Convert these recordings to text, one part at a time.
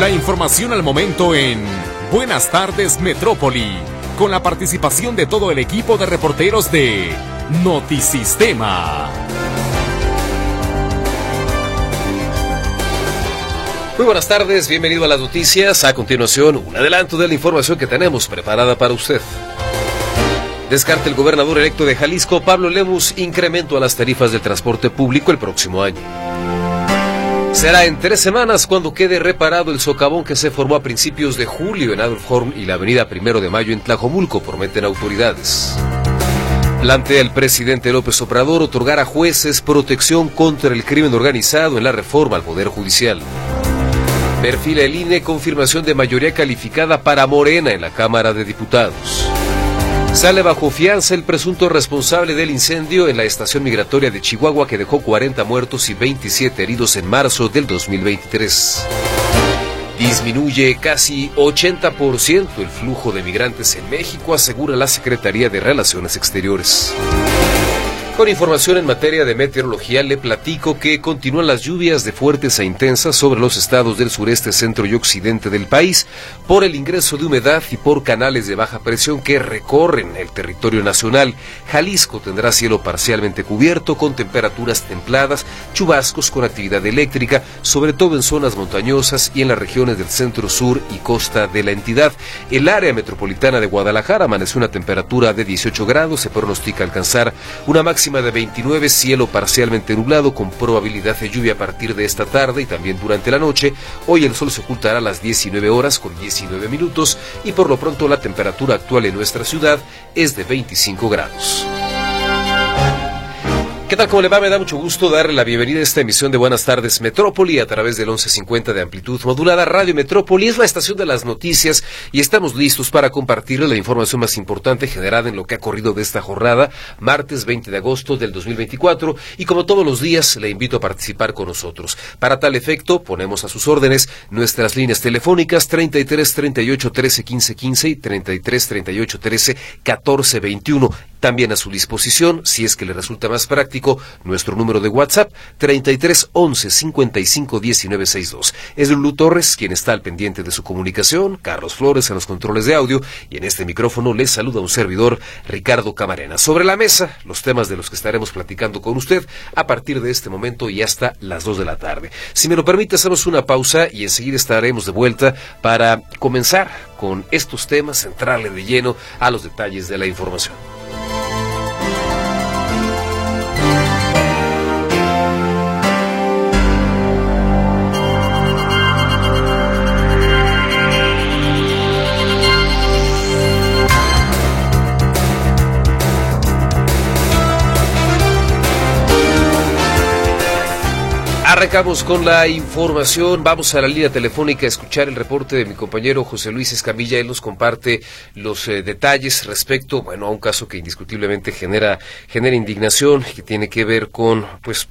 La información al momento en Buenas tardes Metrópoli, con la participación de todo el equipo de reporteros de Notisistema. Muy buenas tardes, bienvenido a las noticias. A continuación, un adelanto de la información que tenemos preparada para usted. Descarta el gobernador electo de Jalisco, Pablo Lemus, incremento a las tarifas del transporte público el próximo año. Será en 3 semanas cuando quede reparado el socavón que se formó a principios de julio en Adolf Horn y la avenida 1 de Mayo en Tlajomulco, prometen autoridades. Plantea el presidente López Obrador otorgar a jueces protección contra el crimen organizado en la reforma al Poder Judicial. Perfila el INE confirmación de mayoría calificada para Morena en la Cámara de Diputados. Sale bajo fianza el presunto responsable del incendio en la estación migratoria de Chihuahua que dejó 40 muertos y 27 heridos en marzo del 2023. Disminuye casi 80% el flujo de migrantes en México, asegura la Secretaría de Relaciones Exteriores. Con información en materia de meteorología, le platico que continúan las lluvias de fuertes a intensas sobre los estados del sureste, centro y occidente del país por el ingreso de humedad y por canales de baja presión que recorren el territorio nacional. Jalisco tendrá cielo parcialmente cubierto con temperaturas templadas, chubascos con actividad eléctrica, sobre todo en zonas montañosas y en las regiones del centro sur y costa de la entidad. El área metropolitana de Guadalajara amaneció una temperatura de 18 grados, se pronostica alcanzar una máxima de 29, cielo parcialmente nublado con probabilidad de lluvia a partir de esta tarde y también durante la noche. Hoy el sol se ocultará a las 19 horas con 19 minutos y por lo pronto la temperatura actual en nuestra ciudad es de 25 grados. ¿Qué tal? ¿Cómo le va? Me da mucho gusto darle la bienvenida a esta emisión de Buenas tardes Metrópoli a través del 1150 de amplitud modulada. Radio Metrópoli es la estación de las noticias y estamos listos para compartirle la información más importante generada en lo que ha corrido de esta jornada, martes 20 de agosto del 2024, y como todos los días le invito a participar con nosotros. Para tal efecto, ponemos a sus órdenes nuestras líneas telefónicas 33 38 13 15 15 y 33 38 13 14 21. También a su disposición, si es que le resulta más práctico, nuestro número de WhatsApp 33 11 55 19 62. Es Lulú Torres quien está al pendiente de su comunicación, Carlos Flores en los controles de audio y en este micrófono les saluda un servidor, Ricardo Camarena. Sobre la mesa, los temas de los que estaremos platicando con usted a partir de este momento y hasta las 2 de la tarde. Si me lo permite, hacemos una pausa y enseguida estaremos de vuelta para comenzar con estos temas, entrarle de lleno a los detalles de la información. Arrancamos con la información, vamos a la línea telefónica a escuchar el reporte de mi compañero José Luis Escamilla. Él nos comparte los detalles respecto, a un caso que indiscutiblemente genera indignación, que tiene que ver con,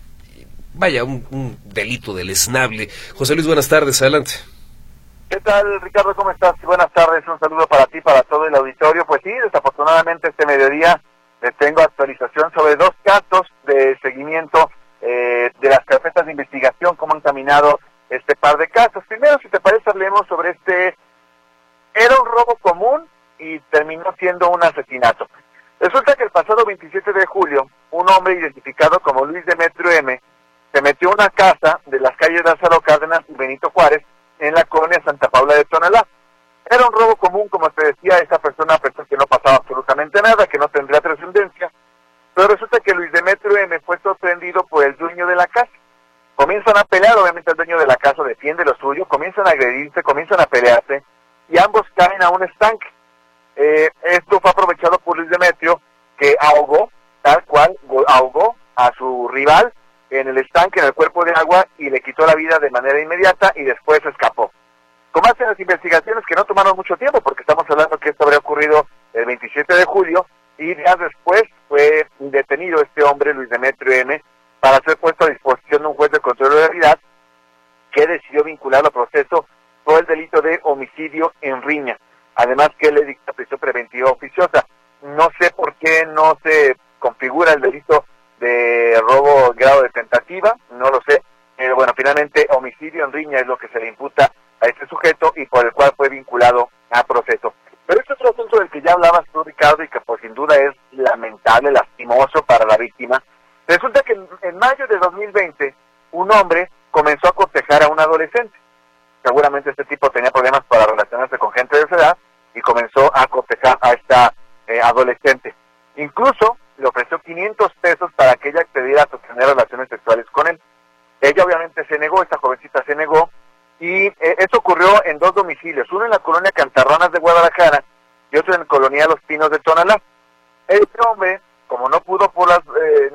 un delito deleznable. José Luis, buenas tardes, adelante. ¿Qué tal, Ricardo? ¿Cómo estás? Buenas tardes, un saludo para ti, para todo el auditorio. Pues sí, desafortunadamente este mediodía les tengo actualización sobre 2 casos de seguimiento de las carpetas de investigación, cómo han caminado este par de casos. Primero, si te parece, hablemos sobre era un robo común y terminó siendo un asesinato. Resulta que el pasado 27 de julio, un hombre identificado como Luis Demetrio M. se metió a una casa de las calles Lázaro Cárdenas y Benito Juárez en la colonia Santa Paula de Tonalá. Era un robo común, como te decía, esa persona pensó que no pasaba absolutamente nada, que no tendría trascendencia. Pero resulta que Luis Demetrio M. fue sorprendido por el dueño de la casa. Comienzan a pelear, obviamente el dueño de la casa defiende lo suyo, comienzan a agredirse, comienzan a pelearse, y ambos caen a un estanque. Esto fue aprovechado por Luis Demetrio, que ahogó, tal cual, ahogó a su rival en el estanque, en el cuerpo de agua, y le quitó la vida de manera inmediata, y después escapó. Como hacen las investigaciones, que no tomaron mucho tiempo, porque estamos hablando que esto habría ocurrido el 27 de julio, y días después fue detenido este hombre, Luis Demetrio M., para ser puesto a disposición de un juez de control de legalidad que decidió vincularlo a proceso por el delito de homicidio en riña. Además que le dicta prisión preventiva oficiosa. No sé por qué no se configura el delito de robo grado de tentativa, no lo sé. Pero bueno, finalmente homicidio en riña es lo que se le imputa a este sujeto. por el cual fue vinculado a proceso. Pero este otro asunto del que ya hablabas tú, Ricardo, y que pues sin duda es lamentable, lastimoso para la víctima. Resulta que en mayo de 2020, un hombre comenzó a cortejar a un adolescente. Seguramente este tipo tenía problemas para relacionarse con gente de su edad y comenzó a cortejar a esta adolescente. Incluso le ofreció 500 pesos para que ella accediera a sostener relaciones sexuales con él. Ella obviamente se negó, esta jovencita se negó, y eso ocurrió en 2 domicilios, uno en la colonia Cantarronas de Guadalajara y otro en la colonia Los Pinos de Tonalá. Este hombre, como no pudo por las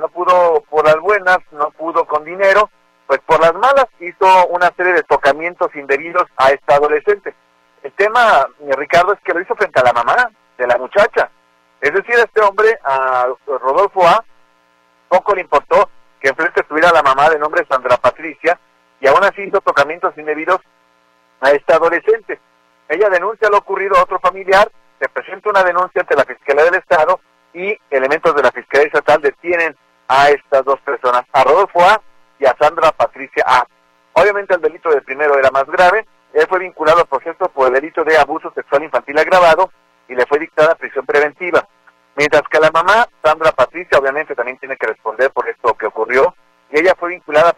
buenas, no pudo con dinero, pues por las malas hizo una serie de tocamientos indebidos a esta adolescente. El tema, Ricardo, es que lo hizo frente a la mamá de la muchacha. Es decir, este hombre, a Rodolfo A., poco le importó que enfrente estuviera la mamá de nombre Sandra Patricia, y aún así hizo tocamientos indebidos a esta adolescente. Ella denuncia lo ocurrido a otro familiar, se presenta una denuncia ante la Fiscalía del Estado, y elementos de la Fiscalía Estatal detienen a estas 2 personas, a Rodolfo A. y a Sandra Patricia A. Obviamente el delito del primero era más grave, él fue vinculado al proceso por el delito de abuso sexual infantil agravado, y le fue dictada prisión preventiva. Mientras que la mamá, Sandra Patricia, obviamente también tiene que responder por esto que ocurrió, y ella fue vinculada a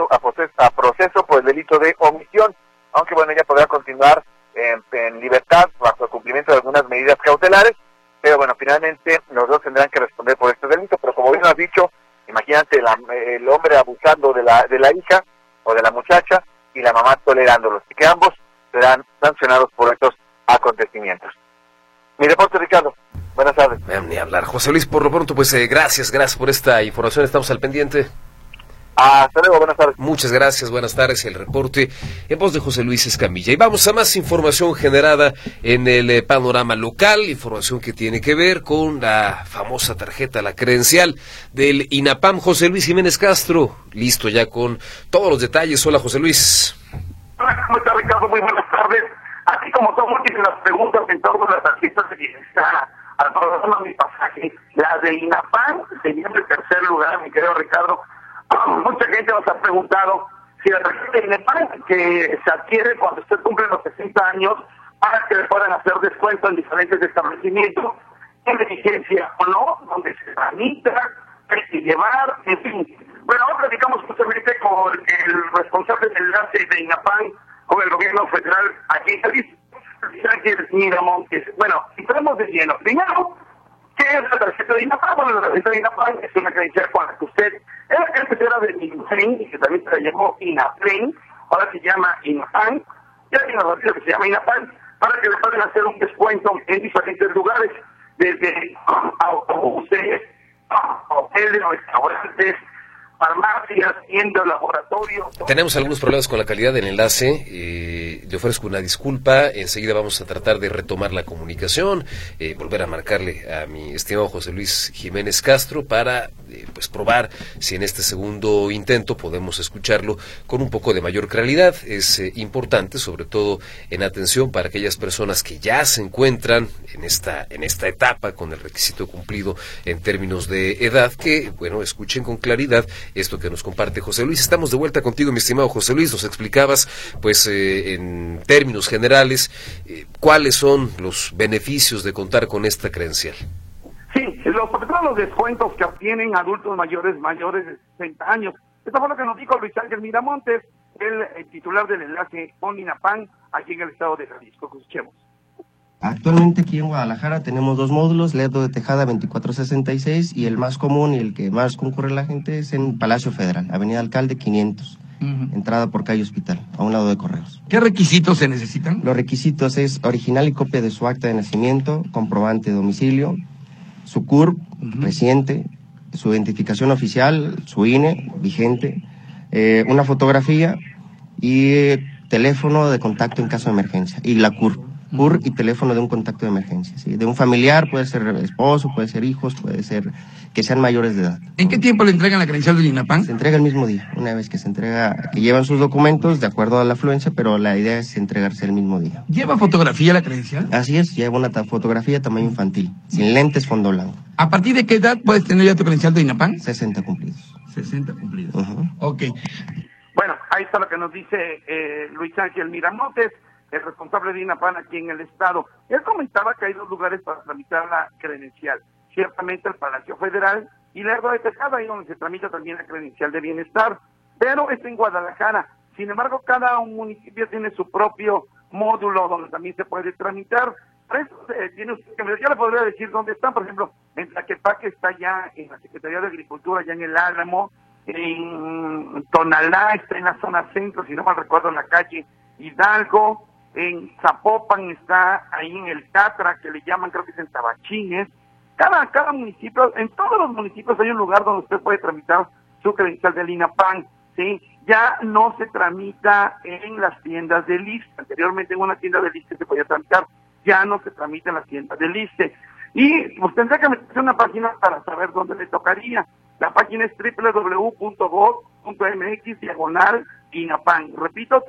proceso por el delito de omisión, aunque bueno, ella podrá continuar en libertad bajo el cumplimiento de algunas medidas cautelares, pero bueno, finalmente los 2 tendrán que responder por este delito. Pero como bien has dicho, imagínate el hombre abusando de la hija o de la muchacha y la mamá tolerándolos, y que ambos serán sancionados por estos acontecimientos. Mi reporte, Ricardo. Buenas tardes. Ni hablar. José Luis, por lo pronto, pues gracias por esta información, estamos al pendiente. Hasta luego, buenas tardes. Muchas gracias, buenas tardes. El reporte en voz de José Luis Escamilla. Y vamos a más información generada en el panorama local, información que tiene que ver con la famosa tarjeta, la credencial del INAPAM. José Luis Jiménez Castro, listo ya con todos los detalles. Hola, José Luis. Hola, ¿cómo está, Ricardo? Muy buenas tardes. Así como son múltiples las preguntas en torno a las tarjetas de bienestar, al programa Mi Pasaje, la de INAPAM sería en el tercer lugar, mi querido Ricardo. Mucha gente nos ha preguntado si la tarjeta de INAPAM que se adquiere cuando usted cumple los 60 años para que le puedan hacer descuento en diferentes establecimientos, tiene vigencia o no, donde se tramita, hay que llevar, en fin. Bueno, ahora platicamos justamente con el responsable del enlace de INAPAM con el gobierno federal aquí en Jalisco, Ángel Miramontes. Bueno, y tenemos de lleno. Primero, ¿qué es la tarjeta de INAPAM? Bueno, la tarjeta de INAPAM es una credencial con la que usted antes era de INAPLEN, y que también se la llamó INAPLEN, ahora se llama INAPAM, ya hay una tarjeta que se llama INAPAM, para que le puedan hacer un descuento en diferentes lugares, desde autobuses, hoteles, restaurantes, farmacias, tiendas, laboratorios. Tenemos algunos problemas con la calidad del enlace, le ofrezco una disculpa, enseguida vamos a tratar de retomar la comunicación, volver a marcarle a mi estimado José Luis Jiménez Castro para pues probar si en este segundo intento podemos escucharlo con un poco de mayor claridad. Es importante, sobre todo en atención para aquellas personas que ya se encuentran en esta etapa con el requisito cumplido en términos de edad, que bueno, escuchen con claridad esto que nos comparte José Luis. Estamos de vuelta contigo, mi estimado José Luis. Nos explicabas, pues, en términos generales, cuáles son los beneficios de contar con esta credencial. Sí, sobre todo los descuentos que obtienen adultos mayores de 60 años. Esto fue lo que nos dijo Luis Ángel Miramontes, el titular del enlace con INAPAM aquí en el estado de Jalisco. Escuchemos. Actualmente aquí en Guadalajara tenemos 2 módulos, Lerdo de Tejada 2466, y el más común y el que más concurre la gente es en Palacio Federal, Avenida Alcalde 500, entrada por calle Hospital, a un lado de Correos. ¿Qué requisitos se necesitan? Los requisitos es original y copia de su acta de nacimiento, comprobante de domicilio, su CURP reciente, su identificación oficial, su INE vigente, una fotografía y teléfono de contacto en caso de emergencia, y la CURP y teléfono de un contacto de emergencia, ¿sí? De un familiar, puede ser esposo, puede ser hijos, puede ser que sean mayores de edad. ¿En qué tiempo le entregan la credencial del INAPAM? Se entrega el mismo día, una vez que se entrega, que llevan sus documentos de acuerdo a la afluencia, pero la idea es entregarse el mismo día. ¿Lleva fotografía la credencial? Así es, lleva una fotografía tamaño infantil, sin lentes, fondo blanco. ¿A partir de qué edad puedes tener ya tu credencial de INAPAM? 60 cumplidos. 60 cumplidos. Uh-huh. Ok. Bueno, ahí está lo que nos dice Luis Ángel Miramontes, el responsable de INAPAN aquí en el estado. Él comentaba que hay 2 lugares para tramitar la credencial, ciertamente el Palacio Federal y Lerdo de Tejada, ahí donde se tramita también la credencial de bienestar, pero es en Guadalajara. Sin embargo, cada municipio tiene su propio módulo donde también se puede tramitar. Por eso tiene usted que yo le podría decir dónde están. Por ejemplo, en Tlaquepaque está ya en la Secretaría de Agricultura, ya en el Álamo. En Tonalá está en la zona centro, si no mal recuerdo, en la calle Hidalgo. En Zapopan está ahí en el Catra, que le llaman, creo que es en Tabachines. Cada municipio, en todos los municipios hay un lugar donde usted puede tramitar su credencial del INAPAN, ¿sí? Ya no se tramita en las tiendas del ISSSTE. Anteriormente en una tienda del ISSSTE se podía tramitar, ya no se tramita en las tiendas del ISSSTE. Y pues tendría que meterse una página para saber dónde le tocaría. La página es www.gov.mx/INAPAN. Repito,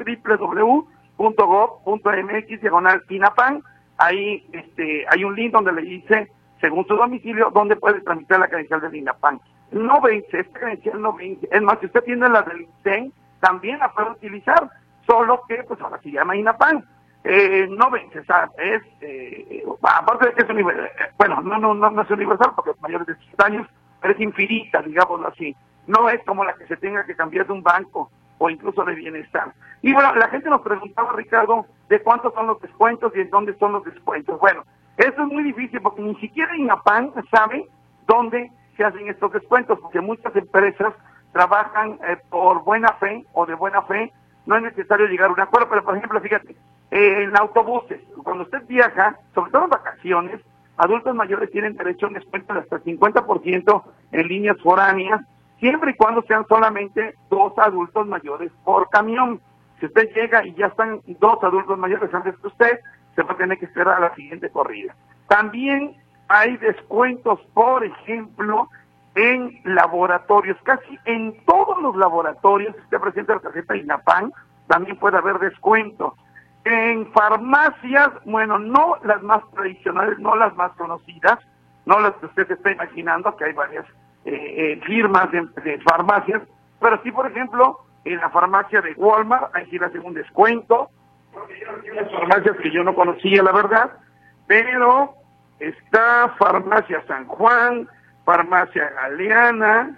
www.gov.mx/INAPAN. Ahí hay un link donde le dice, según su domicilio, dónde puede tramitar la credencial del INAPAN. No vence, esta credencial no vence. Es más, si usted tiene la del INSEN, también la puede utilizar, solo que pues ahora se llama INAPAN. No vence, o sea, aparte de que es universal, bueno, no es universal porque es mayor de 60 años, pero es infinita, digámoslo así. No es como la que se tenga que cambiar de un banco o incluso de bienestar. Y bueno, la gente nos preguntaba, Ricardo, de cuántos son los descuentos y en dónde son los descuentos. Bueno, eso es muy difícil porque ni siquiera INAPAN sabe dónde se hacen estos descuentos, porque muchas empresas trabajan por buena fe o de buena fe, no es necesario llegar a un acuerdo, pero por ejemplo, fíjate, en autobuses, cuando usted viaja, sobre todo en vacaciones, adultos mayores tienen derecho a un descuento de hasta 50% en líneas foráneas, siempre y cuando sean solamente 2 adultos mayores por camión. Si usted llega y ya están 2 adultos mayores antes que usted, se va a tener que esperar a la siguiente corrida. También hay descuentos, por ejemplo, en laboratorios, casi en todos los laboratorios, si usted presenta la tarjeta INAPAN, también puede haber descuentos. En farmacias, bueno, no las más tradicionales, no las más conocidas, no las que usted se está imaginando, que hay varias firmas de farmacias, pero sí, por ejemplo, en la farmacia de Walmart, ahí sí le hacen un descuento, porque hay unas farmacias que yo no conocía, la verdad, pero está Farmacia San Juan, Farmacia Galeana,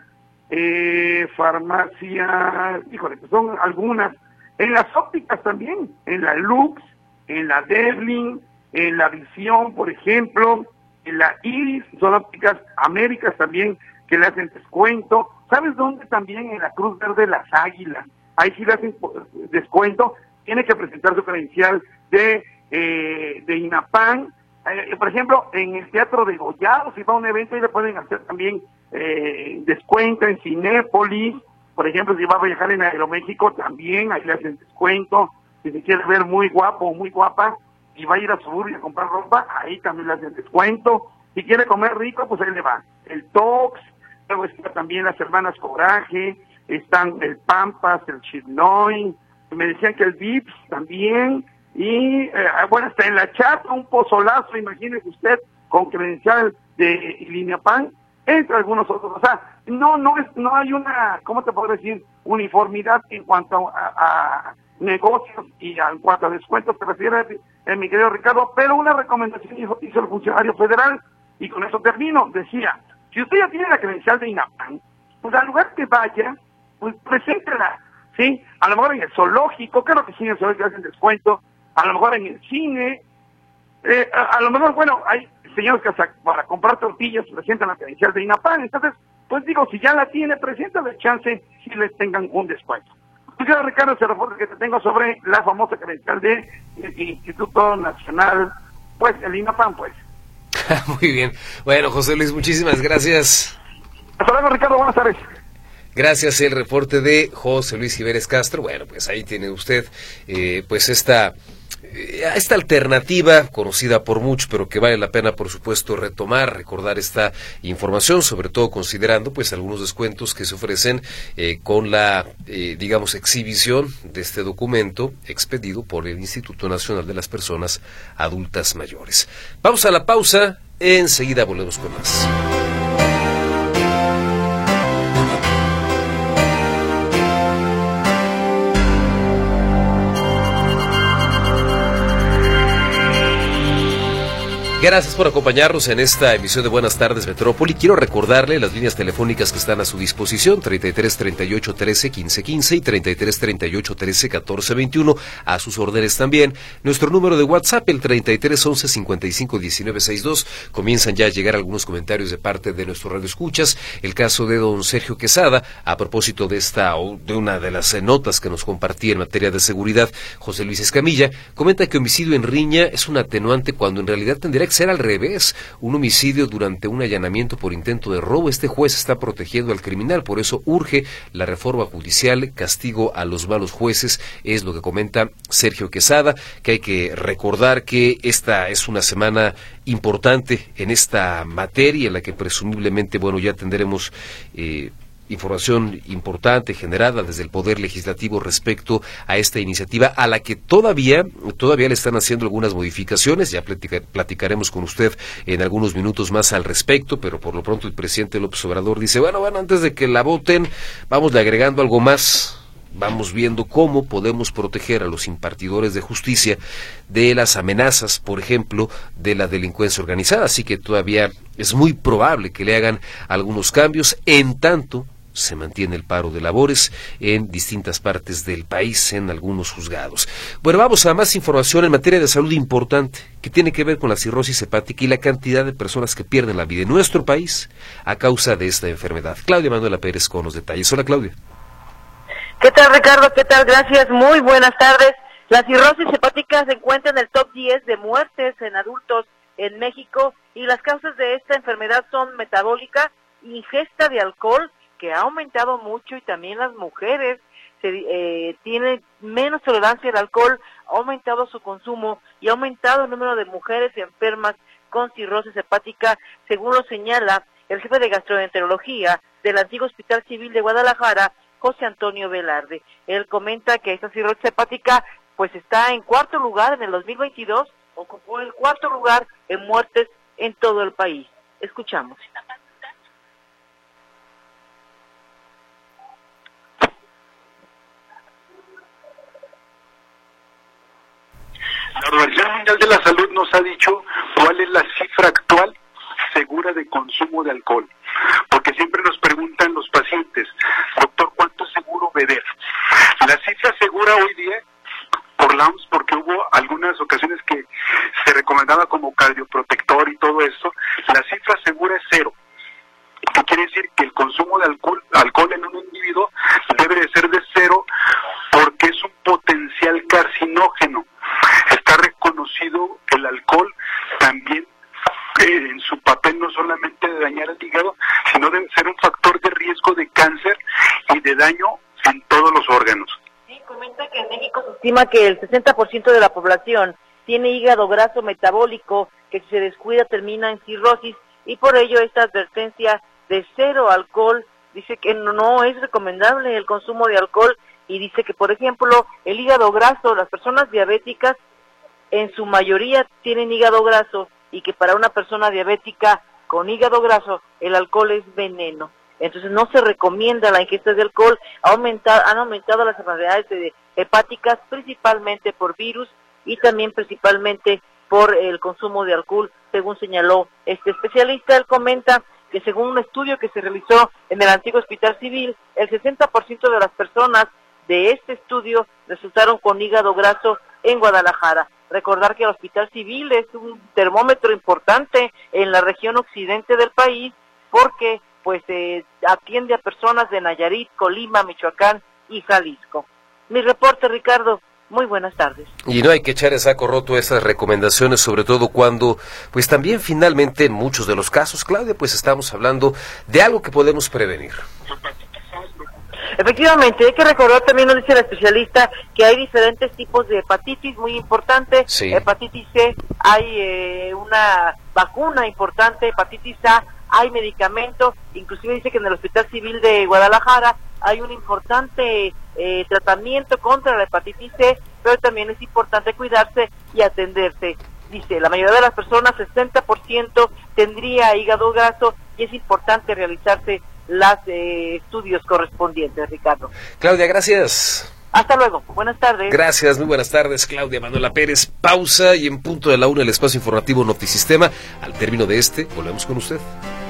farmacia, híjole, pues son algunas. En las ópticas también, en la Lux, en la Devlin, en la Visión, por ejemplo, en la Iris, son ópticas Américas también que le hacen descuento. ¿Sabes dónde también? En la Cruz Verde Las Águilas. Ahí sí le hacen descuento. Tiene que presentar su credencial de INAPAN. Por ejemplo, en el Teatro de Gollado, si va a un evento, ahí le pueden hacer también descuento. En Cinépolis, por ejemplo, si va a viajar en Aeroméxico, también ahí le hacen descuento. Si se quiere ver muy guapo o muy guapa y va a ir a Suburbia a comprar ropa, ahí también le hacen descuento. Si quiere comer rico, pues ahí le va el Tox. Luego está también las Hermanas Coraje, están el Pampas, el Chirnoy, me decían que el Vips también. Y bueno, está en la Chata, un pozolazo, imagínese usted, con credencial de INAPAN, entre algunos otros. O sea, no hay una, ¿cómo te puedo decir?, uniformidad en cuanto a negocios y en cuanto a descuentos se refiere, mi querido Ricardo, pero una recomendación hizo el funcionario federal, y con eso termino. Decía, si usted ya tiene la credencial de INAPAN, pues al lugar que vaya, pues preséntela, ¿sí? A lo mejor en el zoológico, claro que sí, en el zoológico hacen descuento, a lo mejor en el cine, a lo mejor, bueno, hay señores que hasta para comprar tortillas presentan la credencial de INAPAN. Entonces, pues digo, si ya la tiene, preséntale, chance si les tengan un descuento. Pues ya, Ricardo, ese reporte que te tengo sobre la famosa credencial del Instituto Nacional, pues el INAPAN, pues. Muy bien. Bueno, José Luis, muchísimas gracias. Hasta luego, Ricardo, buenas tardes. Gracias, el reporte de José Luis Jiménez Castro. Bueno, pues ahí tiene usted pues esta alternativa conocida por muchos, pero que vale la pena, por supuesto, recordar esta información, sobre todo considerando pues algunos descuentos que se ofrecen con la, digamos, exhibición de este documento expedido por el Instituto Nacional de las Personas Adultas Mayores. Vamos a la pausa, enseguida volvemos con más. Gracias por acompañarnos en esta emisión de Buenas Tardes Metrópoli. Quiero recordarle las líneas telefónicas que están a su disposición, 33 38 13 15 15 y 33 38 13 14 21. A sus órdenes también nuestro número de WhatsApp, el 33 11 55 19 62. Comienzan ya a llegar algunos comentarios de parte de nuestros radioescuchas. El caso de don Sergio Quesada, a propósito de una de las notas que nos compartía en materia de seguridad, José Luis Escamilla, comenta que homicidio en riña es un atenuante cuando en realidad tendría que ser al revés. Un homicidio durante un allanamiento por intento de robo. Este juez está protegiendo al criminal, por eso urge la reforma judicial, castigo a los malos jueces, es lo que comenta Sergio Quesada, que hay que recordar que esta es una semana importante en esta materia, en la que presumiblemente, ya tendremos información importante generada desde el Poder Legislativo respecto a esta iniciativa, a la que todavía le están haciendo algunas modificaciones. Ya platicaremos con usted en algunos minutos más al respecto, pero por lo pronto el presidente López Obrador dice, bueno, antes de que la voten, vamos agregando algo más. Vamos viendo cómo podemos proteger a los impartidores de justicia de las amenazas, por ejemplo, de la delincuencia organizada. Así que todavía es muy probable que le hagan algunos cambios, en tanto se mantiene el paro de labores en distintas partes del país, en algunos juzgados. Bueno, vamos a más información en materia de salud importante, que tiene que ver con la cirrosis hepática y la cantidad de personas que pierden la vida en nuestro país a causa de esta enfermedad. Claudia Manuela Pérez con los detalles. Hola, Claudia. ¿Qué tal, Ricardo? ¿Qué tal? Gracias. Muy buenas tardes. La cirrosis hepática se encuentra en el top 10 de muertes en adultos en México y las causas de esta enfermedad son metabólica, ingesta de alcohol, que ha aumentado mucho, y también las mujeres tienen menos tolerancia al alcohol, ha aumentado su consumo y ha aumentado el número de mujeres enfermas con cirrosis hepática, según lo señala el jefe de gastroenterología del antiguo Hospital Civil de Guadalajara, José Antonio Velarde. Él comenta que esta cirrosis hepática pues está en cuarto lugar en el 2022, ocupó el cuarto lugar en muertes en todo el país. Escuchamos. La Organización Mundial de la Salud nos ha dicho cuál es la cifra actual segura de consumo de alcohol, porque siempre nos preguntan los pacientes, doctor, ¿cuánto es seguro beber? La cifra segura hoy día por la OMS, porque hubo algunas ocasiones que se recomendaba como cardioprotector y todo esto, la cifra segura es 0. ¿Qué quiere decir? Que el consumo de alcohol en un individuo debe de ser de 0 porque es un potencial carcinógeno. Está reconocido el alcohol también en su papel no solamente de dañar el hígado, sino de ser un factor de riesgo de cáncer y de daño en todos los órganos. Sí, comenta que en México se estima que el 60% de la población tiene hígado graso metabólico, que si se descuida termina en cirrosis, y por ello esta advertencia de 0 alcohol dice que no es recomendable el consumo de alcohol, y dice que, por ejemplo, el hígado graso, las personas diabéticas en su mayoría tienen hígado graso, y que para una persona diabética con hígado graso el alcohol es veneno. Entonces no se recomienda la ingesta de alcohol. Han aumentado las enfermedades hepáticas principalmente por virus y también principalmente por el consumo de alcohol, según señaló este especialista. Él comenta que según un estudio que se realizó en el antiguo Hospital Civil, el 60% de las personas de este estudio resultaron con hígado graso en Guadalajara. Recordar que el Hospital Civil es un termómetro importante en la región occidente del país, porque pues atiende a personas de Nayarit, Colima, Michoacán y Jalisco. Mi reporte, Ricardo. Muy buenas tardes. Y no hay que echar el saco roto a estas recomendaciones, sobre todo cuando, pues también finalmente en muchos de los casos, Claudia, pues estamos hablando de algo que podemos prevenir. Efectivamente, hay que recordar también, nos dice el especialista, que hay diferentes tipos de hepatitis muy importante. Sí. Hepatitis C, hay una vacuna importante, hepatitis A, hay medicamentos, inclusive dice que en el Hospital Civil de Guadalajara hay un importante tratamiento contra la hepatitis C, pero también es importante cuidarse y atenderse. Dice, la mayoría de las personas, 60%, tendría hígado graso y es importante realizarse los estudios correspondientes, Ricardo. Claudia, gracias. Hasta luego, buenas tardes. Gracias, muy buenas tardes, Claudia Manuela Pérez. Pausa y en punto de la 1 el espacio informativo Notisistema. Al término de este, volvemos con usted.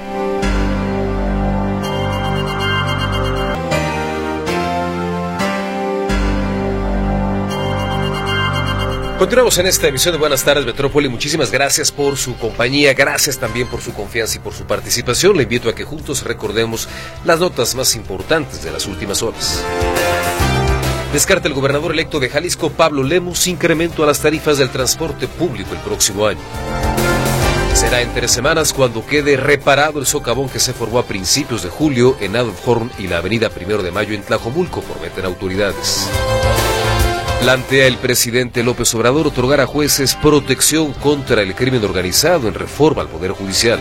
Continuamos en esta emisión de Buenas tardes Metrópoli. Muchísimas gracias por su compañía, gracias también por su confianza y por su participación. Le invito a que juntos recordemos las notas más importantes de las últimas horas. Descarta el gobernador electo de Jalisco, Pablo Lemus, incremento a las tarifas del transporte público el próximo año. Será en 3 semanas cuando quede reparado el socavón que se formó a principios de julio en Adolf Horn y la avenida 1 de Mayo en Tlajomulco, prometen autoridades. Plantea el presidente López Obrador otorgar a jueces protección contra el crimen organizado en reforma al Poder Judicial.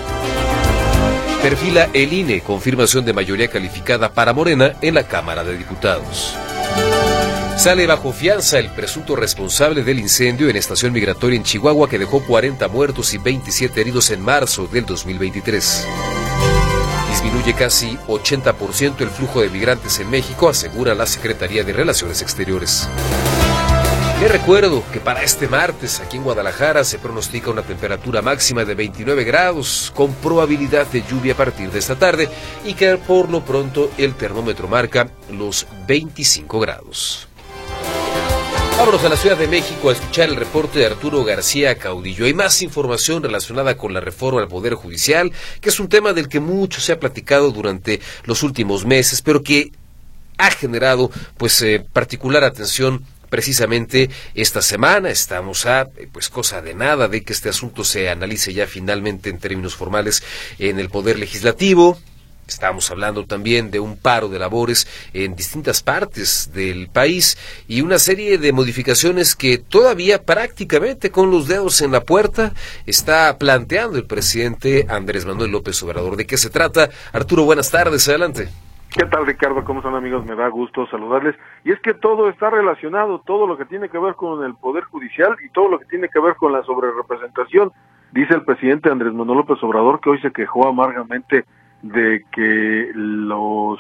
Perfila el INE confirmación de mayoría calificada para Morena en la Cámara de Diputados. Sale bajo fianza el presunto responsable del incendio en estación migratoria en Chihuahua que dejó 40 muertos y 27 heridos en marzo del 2023. Disminuye casi 80% el flujo de migrantes en México, asegura la Secretaría de Relaciones Exteriores. Les recuerdo que para este martes aquí en Guadalajara se pronostica una temperatura máxima de 29 grados con probabilidad de lluvia a partir de esta tarde y que por lo pronto el termómetro marca los 25 grados. Vámonos a la Ciudad de México a escuchar el reporte de Arturo García Caudillo. Hay más información relacionada con la reforma al Poder Judicial, que es un tema del que mucho se ha platicado durante los últimos meses, pero que ha generado particular atención precisamente esta semana. Estamos a cosa de nada de que este asunto se analice ya finalmente en términos formales en el Poder Legislativo. Estamos hablando también de un paro de labores en distintas partes del país y una serie de modificaciones que todavía prácticamente con los dedos en la puerta está planteando el presidente Andrés Manuel López Obrador. ¿De qué se trata? Arturo, buenas tardes, adelante. ¿Qué tal, Ricardo? ¿Cómo están, amigos? Me da gusto saludarles. Y es que todo está relacionado, todo lo que tiene que ver con el Poder Judicial y todo lo que tiene que ver con la sobrerepresentación. Dice el presidente Andrés Manuel López Obrador que hoy se quejó amargamente de que los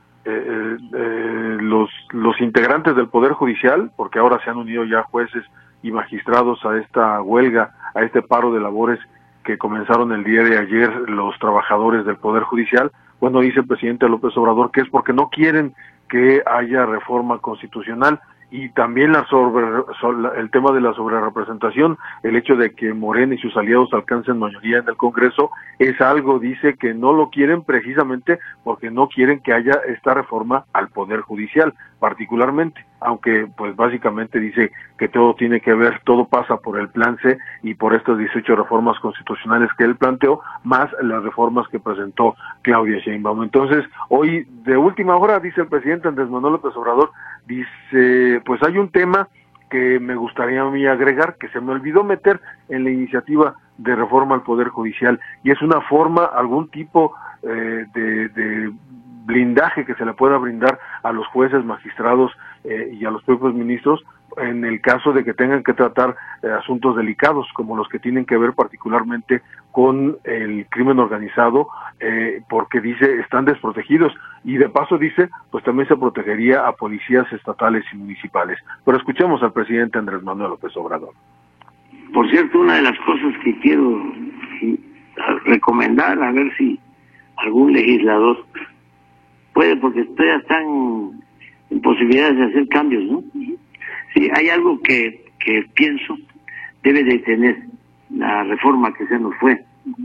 integrantes del Poder Judicial, porque ahora se han unido ya jueces y magistrados a esta huelga, a este paro de labores que comenzaron el día de ayer los trabajadores del Poder Judicial. Bueno, dice el presidente López Obrador que es porque no quieren que haya reforma constitucional. Y también el tema de la sobrerepresentación, el hecho de que Morena y sus aliados alcancen mayoría en el Congreso, es algo, dice, que no lo quieren precisamente porque no quieren que haya esta reforma al Poder Judicial, particularmente, aunque pues básicamente dice que todo tiene que ver, todo pasa por el Plan C y por estas 18 reformas constitucionales que él planteó, más las reformas que presentó Claudia Sheinbaum. Entonces, hoy de última hora, dice el presidente Andrés Manuel López Obrador, dice, pues hay un tema que me gustaría a mí agregar, que se me olvidó meter en la iniciativa de reforma al Poder Judicial, y es una forma, algún tipo de blindaje que se le pueda brindar a los jueces, magistrados y a los propios ministros en el caso de que tengan que tratar asuntos delicados como los que tienen que ver particularmente con el crimen organizado, porque dice están desprotegidos y de paso dice pues también se protegería a policías estatales y municipales. Pero escuchemos al presidente Andrés Manuel López Obrador. Por cierto, una de las cosas que quiero recomendar, a ver si algún legislador puede, porque todavía están en posibilidades de hacer cambios, ¿no? Sí, hay algo que pienso debe de tener la reforma que se nos fue,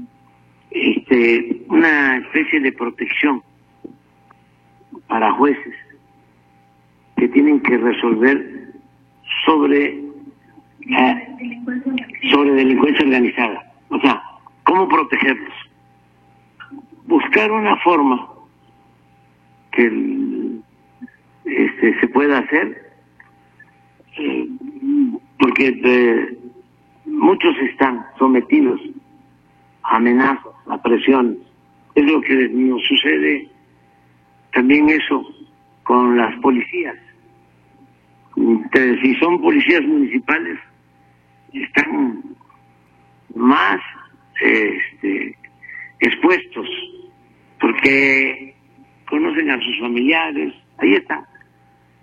una especie de protección para jueces que tienen que resolver sobre delincuencia organizada. O sea, ¿cómo protegerlos? Buscar una forma que se pueda hacer, porque muchos están sometidos a amenazas, a presiones. Es lo que nos sucede también eso con las policías. Si son policías municipales, están más expuestos, porque conocen a sus familiares, ahí están.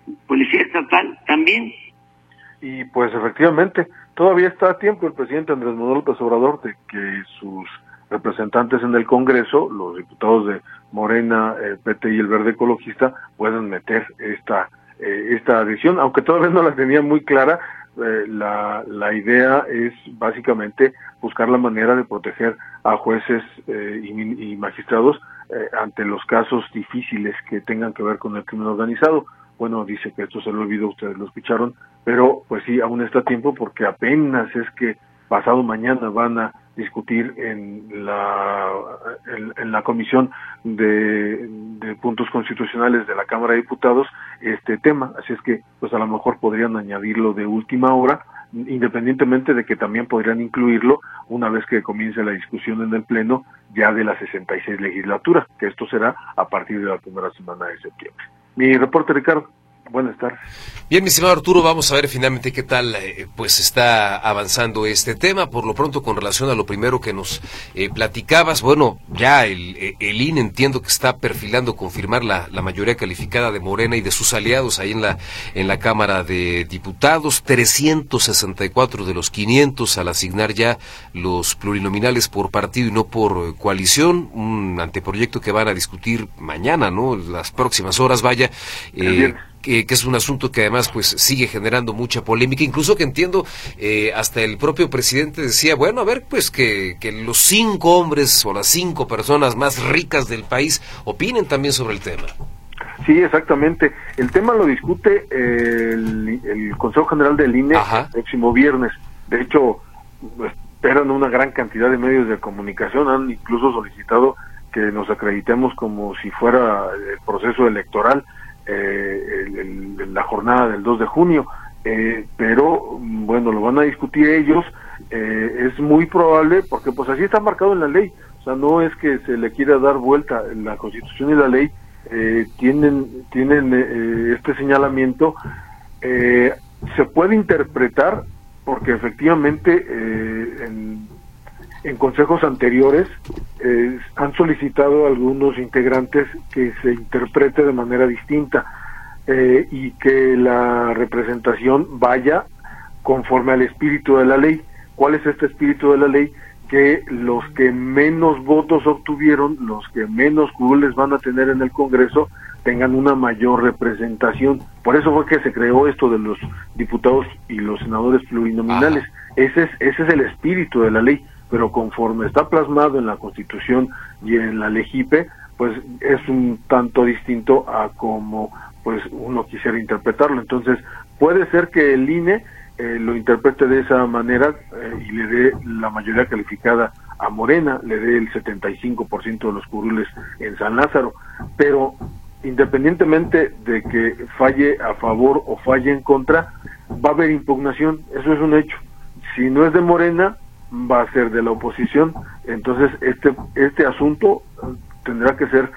Policía Estatal también. Y pues efectivamente, todavía está a tiempo el presidente Andrés Manuel López Obrador de que sus representantes en el Congreso, los diputados de Morena, PT y el Verde Ecologista, puedan meter esta adición, aunque todavía no la tenía muy clara. La idea es básicamente buscar la manera de proteger a jueces y magistrados ante los casos difíciles que tengan que ver con el crimen organizado. Bueno, dice que esto se lo olvidó, ustedes lo escucharon, pero pues sí, aún está a tiempo porque apenas es que pasado mañana van a discutir en la Comisión de Puntos Constitucionales de la Cámara de Diputados este tema, así es que pues a lo mejor podrían añadirlo de última hora, independientemente de que también podrían incluirlo una vez que comience la discusión en el Pleno ya de la 66 legislatura, que esto será a partir de la primera semana de septiembre. Mi reporte, Ricardo. Buenas tardes. Bien, mi estimado Arturo, vamos a ver finalmente qué tal pues está avanzando este tema. Por lo pronto, con relación a lo primero que nos platicabas, bueno, ya el INE entiendo que está perfilando confirmar la mayoría calificada de Morena y de sus aliados ahí en la Cámara de Diputados, 364 de los 500 al asignar ya los plurinominales por partido y no por coalición, un anteproyecto que van a discutir mañana, ¿no? Las próximas horas, vaya. Que es un asunto que además pues sigue generando mucha polémica, incluso que entiendo hasta el propio presidente decía, bueno, a ver, pues que los 5 hombres o las 5 personas más ricas del país opinen también sobre el tema. Sí, exactamente. El tema lo discute el Consejo General del INE el próximo viernes. De hecho, esperan una gran cantidad de medios de comunicación, han incluso solicitado que nos acreditemos como si fuera el proceso electoral, la jornada del 2 de junio, pero bueno, lo van a discutir ellos. Es muy probable, porque pues así está marcado en la ley, o sea, no es que se le quiera dar vuelta. La Constitución y la ley tienen este señalamiento. Se puede interpretar porque efectivamente en consejos anteriores han solicitado a algunos integrantes que se interprete de manera distinta y que la representación vaya conforme al espíritu de la ley. ¿Cuál es este espíritu de la ley? Que los que menos votos obtuvieron, los que menos curules van a tener en el Congreso, tengan una mayor representación. Por eso fue que se creó esto de los diputados y los senadores plurinominales. Ese es el espíritu de la ley, pero conforme está plasmado en la Constitución y en la Legipe, pues es un tanto distinto a como pues uno quisiera interpretarlo. Entonces puede ser que el INE lo interprete de esa manera y le dé la mayoría calificada a Morena, le dé el 75% de los curules en San Lázaro, pero independientemente de que falle a favor o falle en contra, va a haber impugnación, eso es un hecho. Si no es de Morena, va a ser de la oposición. Entonces este asunto tendrá que ser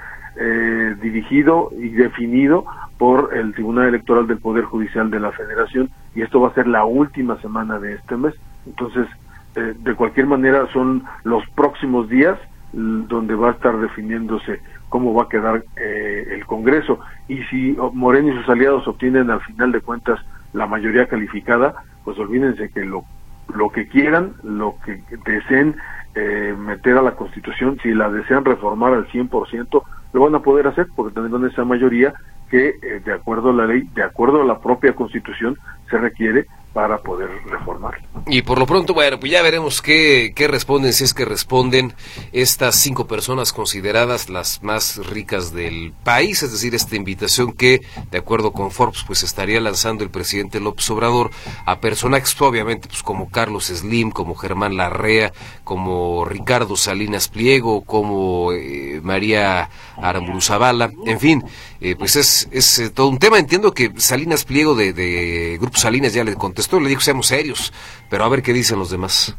dirigido y definido por el Tribunal Electoral del Poder Judicial de la Federación, y esto va a ser la última semana de este mes. Entonces de cualquier manera son los próximos días donde va a estar definiéndose cómo va a quedar el Congreso, y si Morena y sus aliados obtienen al final de cuentas la mayoría calificada, pues olvídense que lo que quieran, lo que deseen meter a la Constitución, si la desean reformar al 100%, lo van a poder hacer porque tendrán esa mayoría que de acuerdo a la ley, de acuerdo a la propia Constitución, se requiere para poder reformar. Y por lo pronto, bueno, pues ya veremos qué responden, si es que responden estas 5 personas consideradas las más ricas del país, es decir, esta invitación que, de acuerdo con Forbes, pues estaría lanzando el presidente López Obrador a personajes, obviamente, pues como Carlos Slim, como Germán Larrea, como Ricardo Salinas Pliego, como María Aramburu-Zavala, en fin, pues es todo un tema. Entiendo que Salinas Pliego de Grupo Salinas ya le contestó, le dijo seamos serios, pero a ver qué dicen los demás.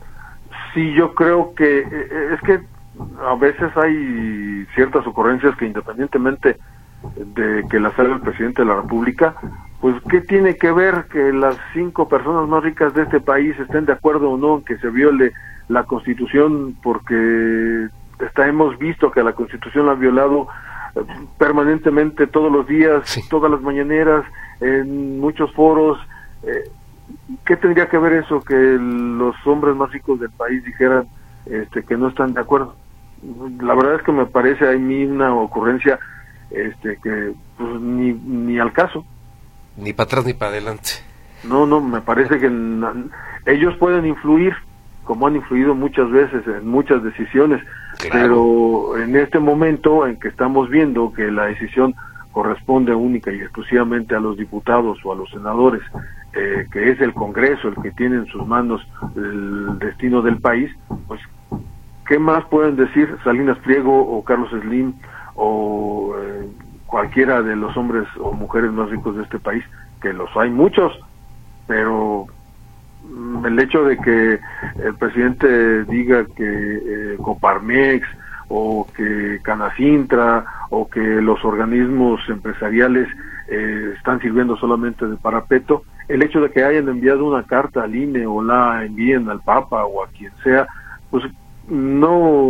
Sí, yo creo que es que a veces hay ciertas ocurrencias que independientemente de que las haga el presidente de la República, pues ¿qué tiene que ver que las 5 personas más ricas de este país estén de acuerdo o no en que se viole la Constitución? Porque hemos visto que la Constitución la han violado permanentemente todos los días, todas las mañaneras, en muchos foros. ¿Qué tendría que ver eso que los hombres más ricos del país dijeran que no están de acuerdo? La verdad es que me parece a mí una ocurrencia que pues, ni al caso. Ni para atrás ni para adelante. No, me parece que ellos pueden influir, como han influido muchas veces en muchas decisiones, claro. Pero en este momento en que estamos viendo que la decisión corresponde única y exclusivamente a los diputados o a los senadores, que es el Congreso el que tiene en sus manos el destino del país, pues ¿qué más pueden decir Salinas Pliego o Carlos Slim o cualquiera de los hombres o mujeres más ricos de este país? Que los hay muchos, pero el hecho de que el presidente diga que Coparmex o que Canacintra o que los organismos empresariales están sirviendo solamente de parapeto, el hecho de que hayan enviado una carta al INE o la envíen al Papa o a quien sea, pues no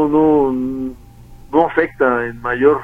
afecta en mayor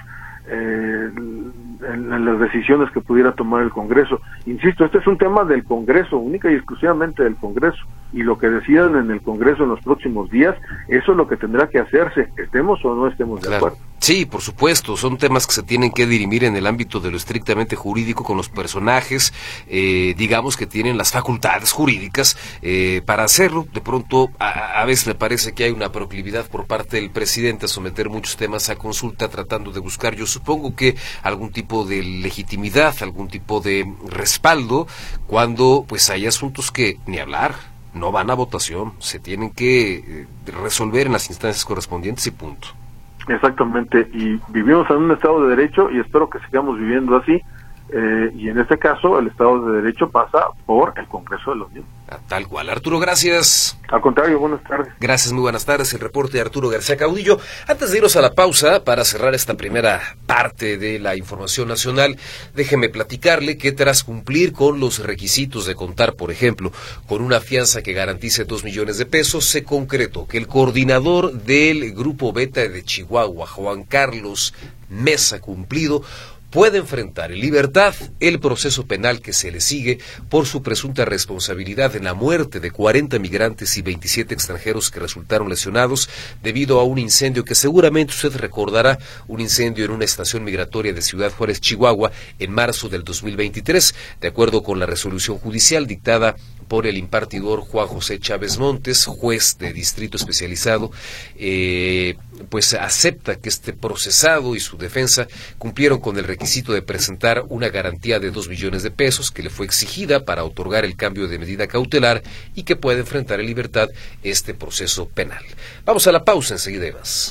en las decisiones que pudiera tomar el Congreso. Insisto, este es un tema del Congreso, única y exclusivamente del Congreso, y lo que decidan en el Congreso en los próximos días, eso es lo que tendrá que hacerse, estemos o no estemos de acuerdo. Sí, por supuesto, son temas que se tienen que dirimir en el ámbito de lo estrictamente jurídico con los personajes, digamos que tienen las facultades jurídicas para hacerlo. De pronto, a veces me parece que hay una proclividad por parte del presidente a someter muchos temas a consulta tratando de buscar, yo supongo que algún tipo de legitimidad, algún tipo de respaldo, cuando pues hay asuntos que ni hablar, no van a votación, se tienen que resolver en las instancias correspondientes y punto. Exactamente, y vivimos en un Estado de Derecho y espero que sigamos viviendo así, y en este caso el Estado de Derecho pasa por el Congreso de la Unión. Tal cual. Arturo, gracias. Al contrario, buenas tardes. Gracias, muy buenas tardes. El reporte de Arturo García Caudillo. Antes de irnos a la pausa, para cerrar esta primera parte de la información nacional, déjeme platicarle que tras cumplir con los requisitos de contar, por ejemplo, con una fianza que garantice 2 millones de pesos, se concretó que el coordinador del Grupo Beta de Chihuahua, Juan Carlos Mesa Cumplido, puede enfrentar en libertad el proceso penal que se le sigue por su presunta responsabilidad en la muerte de 40 migrantes y 27 extranjeros que resultaron lesionados debido a un incendio que seguramente usted recordará, un incendio en una estación migratoria de Ciudad Juárez, Chihuahua, en marzo del 2023, de acuerdo con la resolución judicial dictada por el impartidor Juan José Chávez Montes, juez de distrito especializado, pues acepta que este procesado y su defensa cumplieron con el requisito de presentar una garantía de 2 millones de pesos que le fue exigida para otorgar el cambio de medida cautelar y que puede enfrentar en libertad este proceso penal. Vamos a la pausa, enseguida más.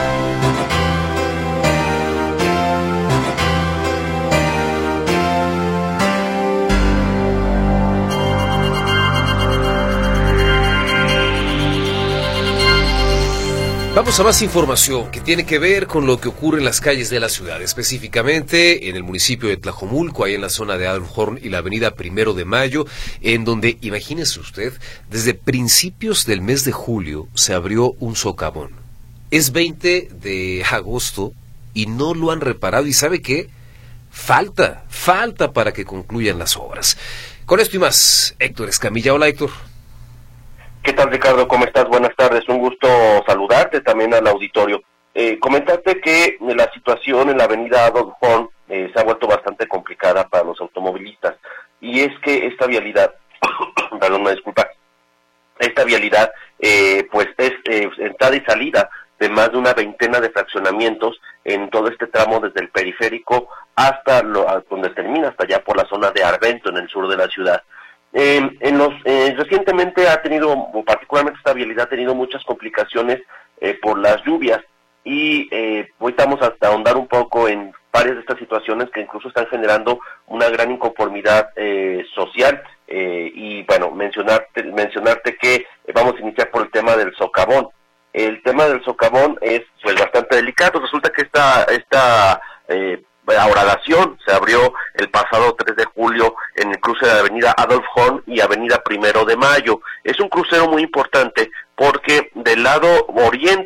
Vamos a más información que tiene que ver con lo que ocurre en las calles de la ciudad, específicamente en el municipio de Tlajomulco, ahí en la zona de Adolf Horn y la avenida 1 de Mayo, en donde, imagínese usted, desde principios del mes de julio se abrió un socavón. Es 20 de agosto y no lo han reparado, y ¿sabe qué? Falta para que concluyan las obras. Con esto y más, Héctor Escamilla. Hola, Héctor. ¿Qué tal, Ricardo? ¿Cómo estás? Buenas tardes. Un gusto saludarte, también al auditorio. Comentarte que la situación en la avenida Adolf Horn se ha vuelto bastante complicada para los automovilistas. Y es que esta vialidad, perdón, una disculpa, esta vialidad pues es entrada y salida de más de una veintena de fraccionamientos en todo este tramo desde el periférico hasta donde termina, hasta allá por la zona de Arvento, en el sur de la ciudad. Recientemente ha tenido, particularmente esta vialidad, ha tenido muchas complicaciones por las lluvias y hoy estamos hasta ahondar un poco en varias de estas situaciones que incluso están generando una gran inconformidad social y bueno, mencionarte que vamos a iniciar por el tema del socavón. El tema del socavón es pues bastante delicado. Resulta que esta horadación se abrió el pasado 3 de julio en el cruce de la avenida Adolf Horn y avenida 1 de Mayo. Es un crucero muy importante porque del lado oriente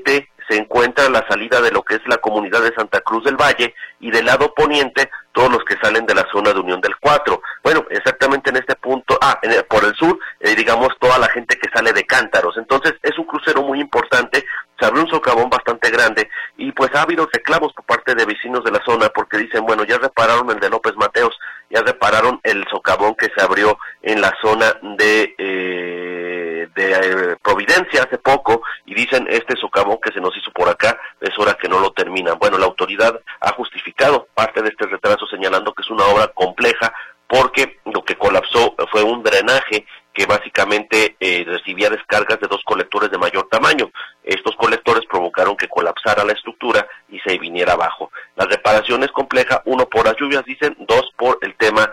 se encuentra la salida de lo que es la comunidad de Santa Cruz del Valle, y del lado poniente todos los que salen de la zona de Unión del 4. Bueno, exactamente en este punto, por el sur, digamos, toda la gente que sale de Cántaros. Entonces es un crucero muy importante, se abrió un socavón bastante grande, y pues ha habido reclamos por parte de vecinos de la zona, porque dicen, bueno, ya repararon el de López Mateos, ya repararon el socavón que se abrió en la zona de Providencia hace poco, y dicen, este socavón que se nos hizo por acá, es hora que no lo terminan. Bueno, la autoridad ha justificado parte de este retraso, señalando que es una obra compleja, porque lo que colapsó fue un drenaje que básicamente recibía descargas de 2 colectores de mayor tamaño. Estos colectores provocaron que colapsara la estructura y se viniera abajo. La reparación es compleja, 1 por las lluvias, dicen, 2 por el tema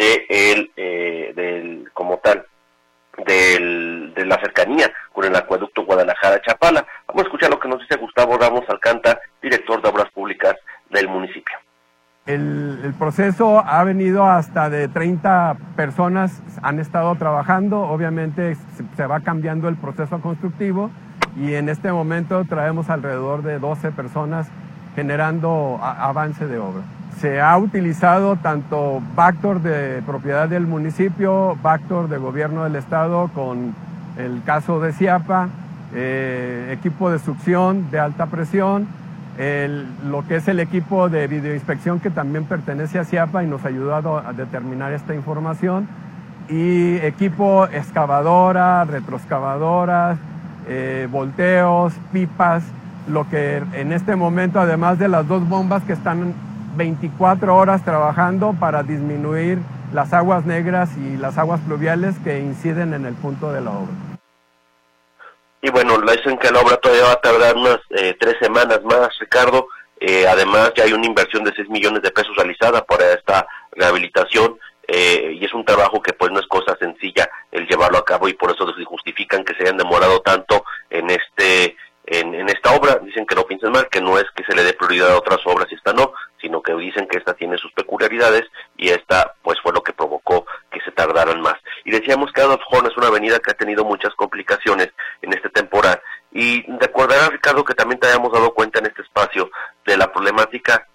de la cercanía con el acueducto Guadalajara-Chapala. Vamos a escuchar lo que nos dice Gustavo Ramos Alcántara, director de Obras Públicas del municipio. El proceso ha venido hasta de 30 personas, han estado trabajando, obviamente se va cambiando el proceso constructivo, y en este momento traemos alrededor de 12 personas generando avance de obra. Se ha utilizado tanto backdoor de propiedad del municipio, backdoor de gobierno del estado, con el caso de Ciapa, equipo de succión de alta presión, lo que es el equipo de videoinspección que también pertenece a Ciapa y nos ha ayudado a determinar esta información, y equipo excavadora, retroexcavadoras, volteos, pipas, lo que en este momento, además de las 2 bombas que están 24 horas trabajando para disminuir las aguas negras y las aguas pluviales que inciden en el punto de la obra. Y bueno, dicen que la obra todavía va a tardar unas 3 semanas más, Ricardo. Además, ya hay una inversión de 6 millones de pesos realizada para esta rehabilitación, y es un trabajo que pues no es cosa sencilla el llevarlo a cabo, y por eso se justifican que se hayan demorado tanto en esta obra. Dicen que no piensen mal, que no es que se le dé prioridad a otras obras y esta no, sino que dicen que esta tiene sus peculiaridades, y esta pues fue lo que provocó que se tardaran más. Y decíamos que Adolf Horn es una avenida que ha tenido muchas complicaciones en este temporal, y recordarás, Ricardo, que también te habíamos dado cuenta en este espacio de la problemática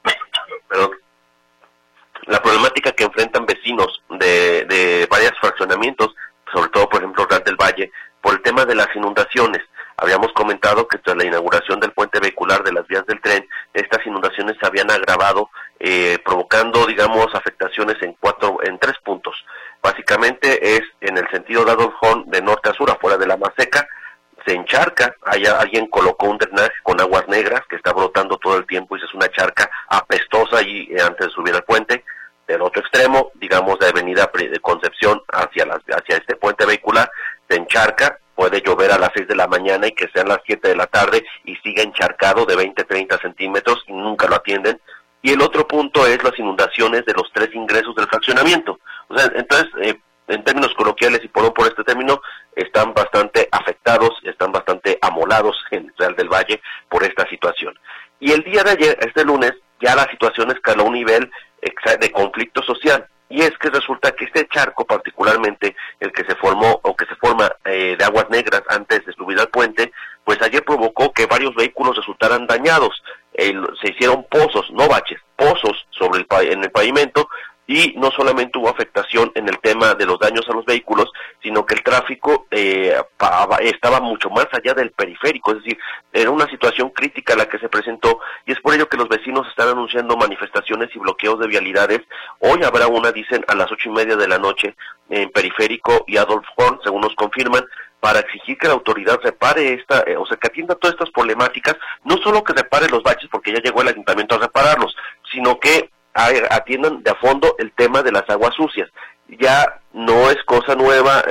que enfrentan vecinos de varios fraccionamientos, sobre todo por ejemplo Real del Valle, por el tema de las inundaciones. Habíamos comentado que tras la inauguración del puente vehicular de las vías del tren, estas inundaciones se habían agravado, provocando, digamos, afectaciones en 3 puntos. Básicamente es en el sentido de Adolf Horn, de norte a sur, afuera de la Maseca, se encharca, alguien colocó un drenaje con aguas negras que está brotando todo el tiempo, y es una charca apestosa ahí antes de subir al puente. Del otro extremo, digamos, de Avenida de Concepción hacia este puente vehicular, se encharca, puede llover a las 6 de la mañana y que sean las 7 de la tarde y sigue encharcado de 20-30 centímetros y nunca lo atienden. Y el otro punto es las inundaciones de los 3 ingresos del fraccionamiento. O sea, entonces, en términos coloquiales, y por este término, están bastante afectados, están bastante amolados en Real del Valle por esta situación. Y el día de ayer, este lunes, ya la situación escaló a un nivel de conflicto social, y es que resulta que este charco, particularmente el que se formó o que se forma de aguas negras antes de subir al puente, pues ayer provocó que varios vehículos resultaran dañados. Se hicieron pozos, no baches, pozos en el pavimento, y no solamente hubo afectación en el tema de los daños a los vehículos, sino que el tráfico estaba mucho más allá del periférico, es decir, era una situación crítica la que se presentó, y es por ello que los vecinos están anunciando manifestaciones y bloqueos de vialidades. Hoy habrá una, dicen, a las 8:30 de la noche en Periférico y Adolf Horn, según nos confirman, para exigir que la autoridad repare que atienda todas estas problemáticas, no solo que repare los baches, porque ya llegó el ayuntamiento a repararlos, sino que atiendan de a fondo el tema de las aguas sucias. Ya no es cosa nueva,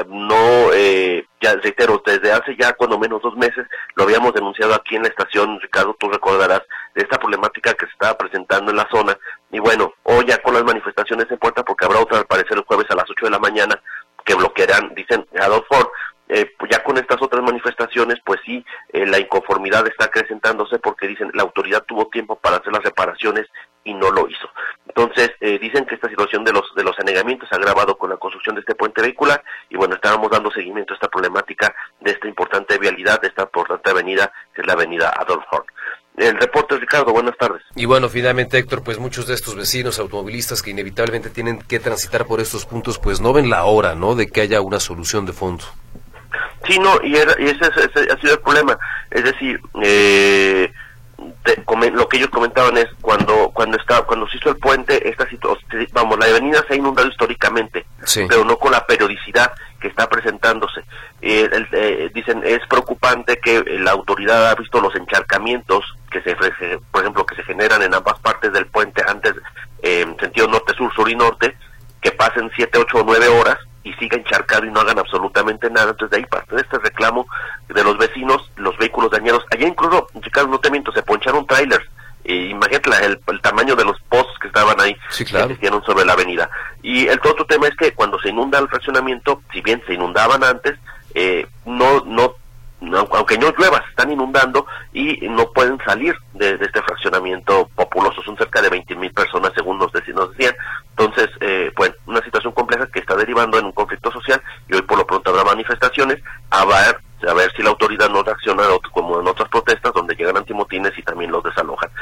ya reitero, desde hace ya cuando menos 2 meses lo habíamos denunciado aquí en la estación, Ricardo, tú recordarás, de esta problemática que se estaba presentando en la zona, y bueno, hoy ya con las manifestaciones en puerta, porque habrá otra al parecer el jueves a las 8 de la mañana, que bloquearán, dicen, Adolf Horn. Pues ya con estas otras manifestaciones, pues sí, la inconformidad está acrecentándose, porque dicen la autoridad tuvo tiempo para hacer las reparaciones y no lo hizo. Entonces, dicen que esta situación de los anegamientos se ha agravado con la construcción de este puente vehicular y bueno, estábamos dando seguimiento a esta problemática de esta importante vialidad, de esta importante avenida, que es la avenida Adolf Horn. El reporte, Ricardo, buenas tardes. Y bueno, finalmente, Héctor, pues muchos de estos vecinos automovilistas que inevitablemente tienen que transitar por estos puntos, pues no ven la hora, ¿no?, de que haya una solución de fondo. Sí, no, y ese ha sido el problema. Es decir, lo que ellos comentaban es cuando se hizo el puente, la avenida se ha inundado históricamente, sí, pero no con la periodicidad que está presentándose. Dicen, es preocupante que la autoridad ha visto los encharcamientos por ejemplo, que se generan en ambas partes del puente antes, en sentido norte-sur, sur y norte, que pasen 7, 8 o 9 horas y siga encharcado y no hagan absolutamente nada. Entonces de ahí parte de este reclamo de los vecinos, los vehículos dañados. Allá incluso, Ricardo, no te miento, se poncharon trailers. Imagínate el tamaño de los posts que estaban ahí, sí, claro, que existieron sobre la avenida. Y el otro tema es que cuando se inunda el fraccionamiento, si bien se inundaban antes, aunque no llueva, se están inundando y no pueden salir de este fraccionamiento populoso. Son cerca de 20,000 personas, según nos decían. Entonces, bueno, una situación compleja que está derivando en un conflicto social y hoy por lo pronto habrá manifestaciones a ver si la autoridad no reacciona como en otras protestas donde llegan antimotines y también los desalojan.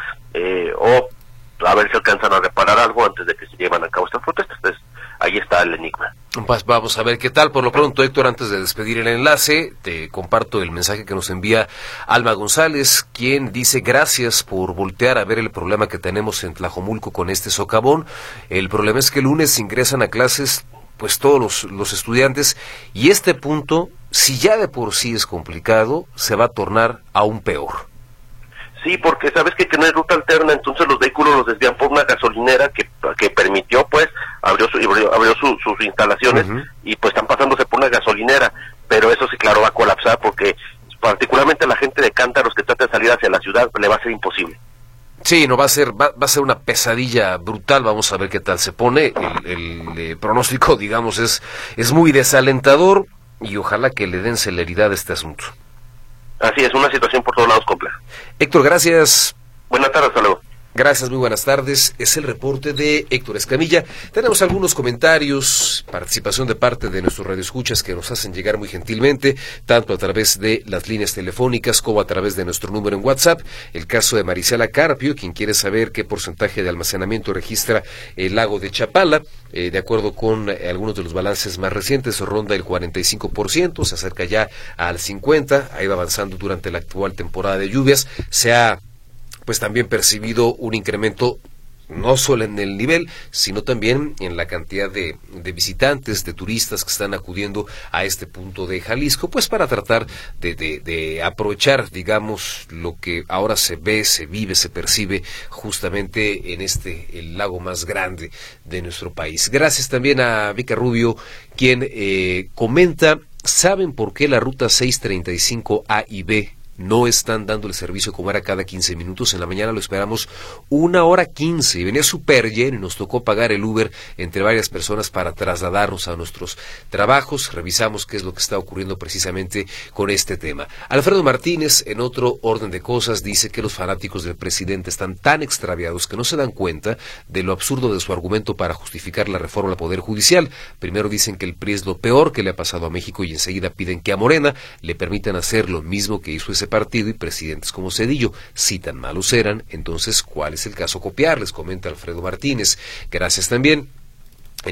O a ver si alcanzan a reparar algo antes de que se llevan a cabo estas protestas. Entonces, ahí está el enigma. Pues vamos a ver qué tal. Por lo pronto, Héctor, antes de despedir el enlace, te comparto el mensaje que nos envía Alma González, quien dice: gracias por voltear a ver el problema que tenemos en Tlajomulco con este socavón. El problema es que el lunes ingresan a clases pues todos los estudiantes y este punto, si ya de por sí es complicado, se va a tornar aún peor. Sí, porque sabes que no hay ruta alterna, entonces los vehículos los desvían por una gasolinera que permitió, pues, abrió sus instalaciones, uh-huh, y pues están pasándose por una gasolinera, pero eso sí, claro, va a colapsar porque particularmente la gente de Cántaros que trata de salir hacia la ciudad le va a ser imposible. Sí, no va a ser una pesadilla brutal. Vamos a ver qué tal se pone. El pronóstico, digamos, es muy desalentador y ojalá que le den celeridad a este asunto. Así es, una situación por todos lados compleja. Héctor, gracias. Buenas tardes, hasta luego. Gracias, muy buenas tardes. Es el reporte de Héctor Escamilla. Tenemos algunos comentarios, participación de parte de nuestros radioescuchas que nos hacen llegar muy gentilmente, tanto a través de las líneas telefónicas como a través de nuestro número en WhatsApp. El caso de Marisela Carpio, quien quiere saber qué porcentaje de almacenamiento registra el lago de Chapala. De acuerdo con algunos de los balances más recientes, ronda el 45%, se acerca ya al 50%, ha ido avanzando durante la actual temporada de lluvias. Se ha pues también percibido un incremento no solo en el nivel, sino también en la cantidad de visitantes, de turistas que están acudiendo a este punto de Jalisco, pues para tratar de aprovechar, digamos, lo que ahora se ve, se vive, se percibe justamente en el lago más grande de nuestro país. Gracias también a Vika Rubio, quien comenta: ¿saben por qué la ruta 635 A y B no están dando el servicio como era cada 15 minutos? En la mañana lo esperamos 1:15 y venía súper lleno y nos tocó pagar el Uber entre varias personas para trasladarnos a nuestros trabajos. Revisamos qué es lo que está ocurriendo precisamente con este tema. Alfredo Martínez, en otro orden de cosas, dice que los fanáticos del presidente están tan extraviados que no se dan cuenta de lo absurdo de su argumento para justificar la reforma al Poder Judicial. Primero dicen que el PRI es lo peor que le ha pasado a México y enseguida piden que a Morena le permitan hacer lo mismo que hizo ese partido y presidentes como Zedillo. Si tan malos eran, entonces ¿cuál es el caso copiarles? Comenta Alfredo Martínez. Gracias también en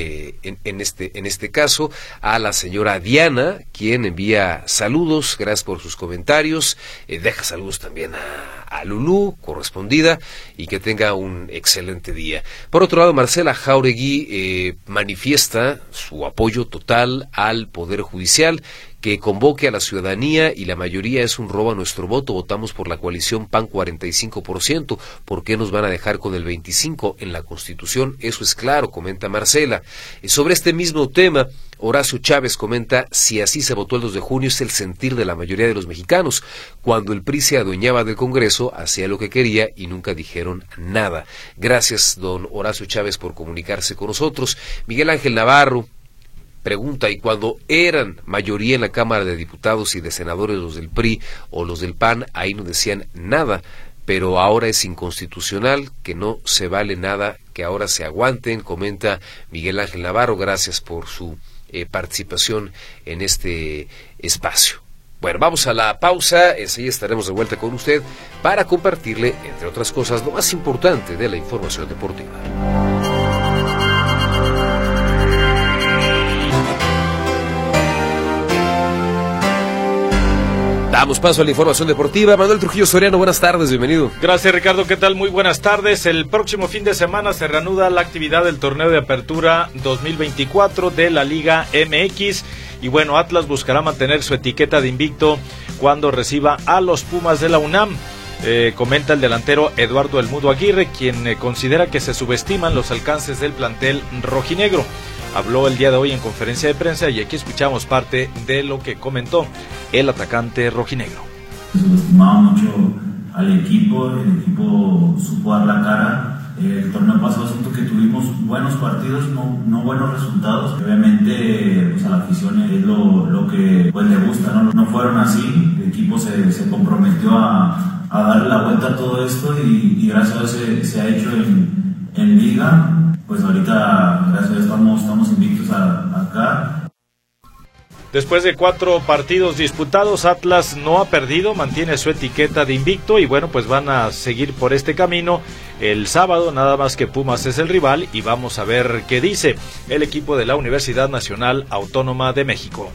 este caso a la señora Diana, quien envía saludos. Gracias por sus comentarios. Deja saludos también a Lulú, correspondida, y que tenga un excelente día. Por otro lado, Marcela Jauregui manifiesta su apoyo total al Poder Judicial, que convoque a la ciudadanía y la mayoría es un robo a nuestro voto. Votamos por la coalición PAN 45%. ¿Por qué nos van a dejar con el 25% en la Constitución? Eso es claro, comenta Marcela. Sobre este mismo tema, Horacio Chávez comenta: si así se votó el 2 de junio es el sentir de la mayoría de los mexicanos. Cuando el PRI se adueñaba del Congreso, hacía lo que quería y nunca dijeron nada. Gracias, don Horacio Chávez, por comunicarse con nosotros. Miguel Ángel Navarro pregunta: ¿y cuando eran mayoría en la Cámara de Diputados y de Senadores los del PRI o los del PAN, ahí no decían nada? Pero ahora es inconstitucional, que no se vale nada que ahora se aguanten, comenta Miguel Ángel Navarro. Gracias por su participación en este espacio. Bueno, vamos a la pausa, enseguida estaremos de vuelta con usted para compartirle, entre otras cosas, lo más importante de la información deportiva. Damos paso a la información deportiva. Manuel Trujillo Soriano, buenas tardes, bienvenido. Gracias, Ricardo, ¿qué tal? Muy buenas tardes. El próximo fin de semana se reanuda la actividad del torneo de apertura 2024 de la Liga MX. Y bueno, Atlas buscará mantener su etiqueta de invicto cuando reciba a los Pumas de la UNAM. Comenta el delantero Eduardo El Mudo Aguirre, quien considera que se subestiman los alcances del plantel rojinegro. Habló el día de hoy en conferencia de prensa y aquí escuchamos parte de lo que comentó el atacante rojinegro. Subestimaba mucho al equipo, el equipo supo dar la cara. El torneo pasado siento que tuvimos buenos partidos, no buenos resultados. Obviamente pues a la afición es lo que pues le gusta, no fueron así. El equipo se comprometió a darle la vuelta a todo esto y gracias a Dios se ha hecho en liga. Pues ahorita gracias a Dios estamos invictos acá. Después de 4 partidos disputados, Atlas no ha perdido, mantiene su etiqueta de invicto y bueno, pues van a seguir por este camino el sábado, nada más que Pumas es el rival y vamos a ver qué dice el equipo de la Universidad Nacional Autónoma de México.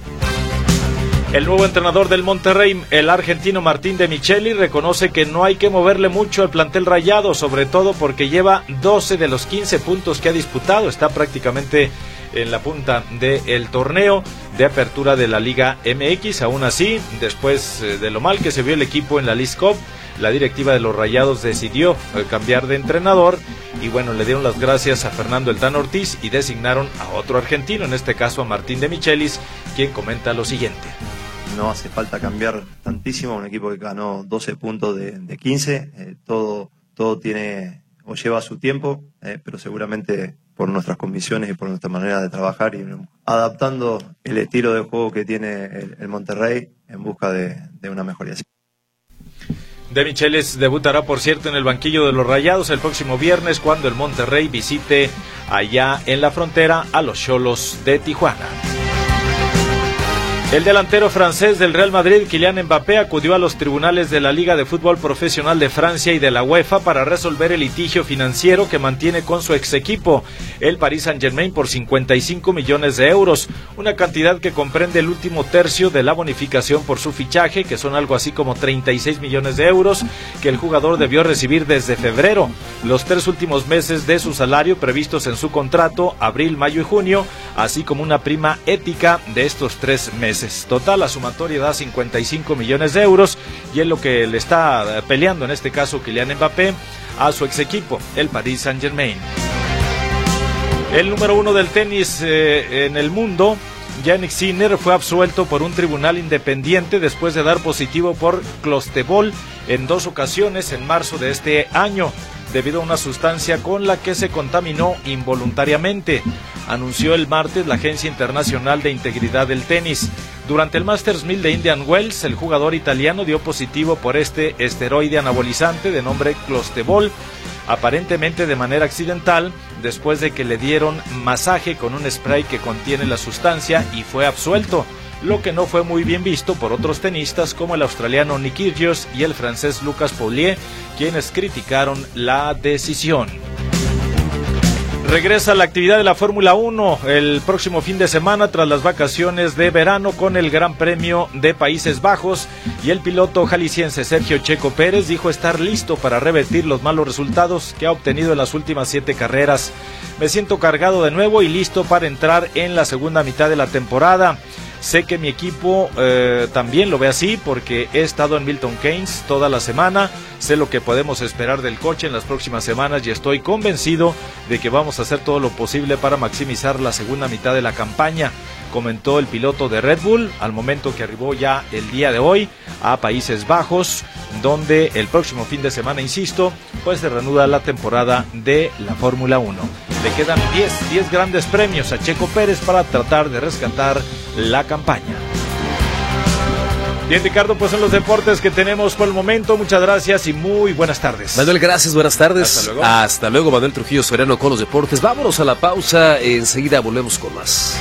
El nuevo entrenador del Monterrey, el argentino Martín de Micheli, reconoce que no hay que moverle mucho al plantel rayado, sobre todo porque lleva 12 de los 15 puntos que ha disputado, está prácticamente en la punta del torneo de apertura de la Liga MX. Aún así, después de lo mal que se vio el equipo en la Leagues Cup, la directiva de los Rayados decidió cambiar de entrenador y bueno, le dieron las gracias a Fernando El Tan Ortiz y designaron a otro argentino, en este caso a Martín de Michelis, quien comenta lo siguiente. No hace falta cambiar tantísimo, un equipo que ganó 12 puntos de 15, todo tiene o lleva su tiempo, pero seguramente por nuestras convicciones y por nuestra manera de trabajar y adaptando el estilo de juego que tiene el Monterrey en busca de una mejoría. De Michelis debutará, por cierto, en el banquillo de los Rayados el próximo viernes cuando el Monterrey visite allá en la frontera a los Xolos de Tijuana. El delantero francés del Real Madrid, Kylian Mbappé, acudió a los tribunales de la Liga de Fútbol Profesional de Francia y de la UEFA para resolver el litigio financiero que mantiene con su ex equipo, el Paris Saint-Germain, por 55 millones de euros, una cantidad que comprende el último tercio de la bonificación por su fichaje, que son algo así como 36 millones de euros, que el jugador debió recibir desde febrero, los 3 últimos meses de su salario previstos en su contrato, abril, mayo y junio, así como una prima ética de estos 3 meses. Total, la sumatoria da 55 millones de euros y es lo que le está peleando en este caso Kylian Mbappé a su ex equipo, el Paris Saint-Germain. El número 1 del tenis en el mundo, Jannik Sinner, fue absuelto por un tribunal independiente después de dar positivo por clostebol en 2 ocasiones en marzo de este año, debido a una sustancia con la que se contaminó involuntariamente, anunció el martes la Agencia Internacional de Integridad del Tenis. Durante el Masters 1000 de Indian Wells, el jugador italiano dio positivo por este esteroide anabolizante de nombre clostebol, aparentemente de manera accidental, después de que le dieron masaje con un spray que contiene la sustancia y fue absuelto, lo que no fue muy bien visto por otros tenistas como el australiano Nick Kyrgios y el francés Lucas Pouliot, quienes criticaron la decisión. Regresa la actividad de la Fórmula 1 el próximo fin de semana tras las vacaciones de verano con el Gran Premio de Países Bajos y el piloto jalisciense Sergio Checo Pérez dijo estar listo para revertir los malos resultados que ha obtenido en las últimas 7 carreras. Me siento cargado de nuevo y listo para entrar en la segunda mitad de la temporada. Sé que mi equipo también lo ve así porque he estado en Milton Keynes toda la semana, sé lo que podemos esperar del coche en las próximas semanas y estoy convencido de que vamos a hacer todo lo posible para maximizar la segunda mitad de la campaña, comentó el piloto de Red Bull al momento que arribó ya el día de hoy a Países Bajos, donde el próximo fin de semana, insisto, pues se reanuda la temporada de la Fórmula 1. Le quedan 10 grandes premios a Checo Pérez para tratar de rescatar la campaña. Bien, Ricardo, pues son los deportes que tenemos por el momento. Muchas gracias y muy buenas tardes. Manuel, gracias, buenas tardes. Hasta luego. Hasta luego, Manuel Trujillo Soberano con los deportes. Vámonos a la pausa, enseguida volvemos con más.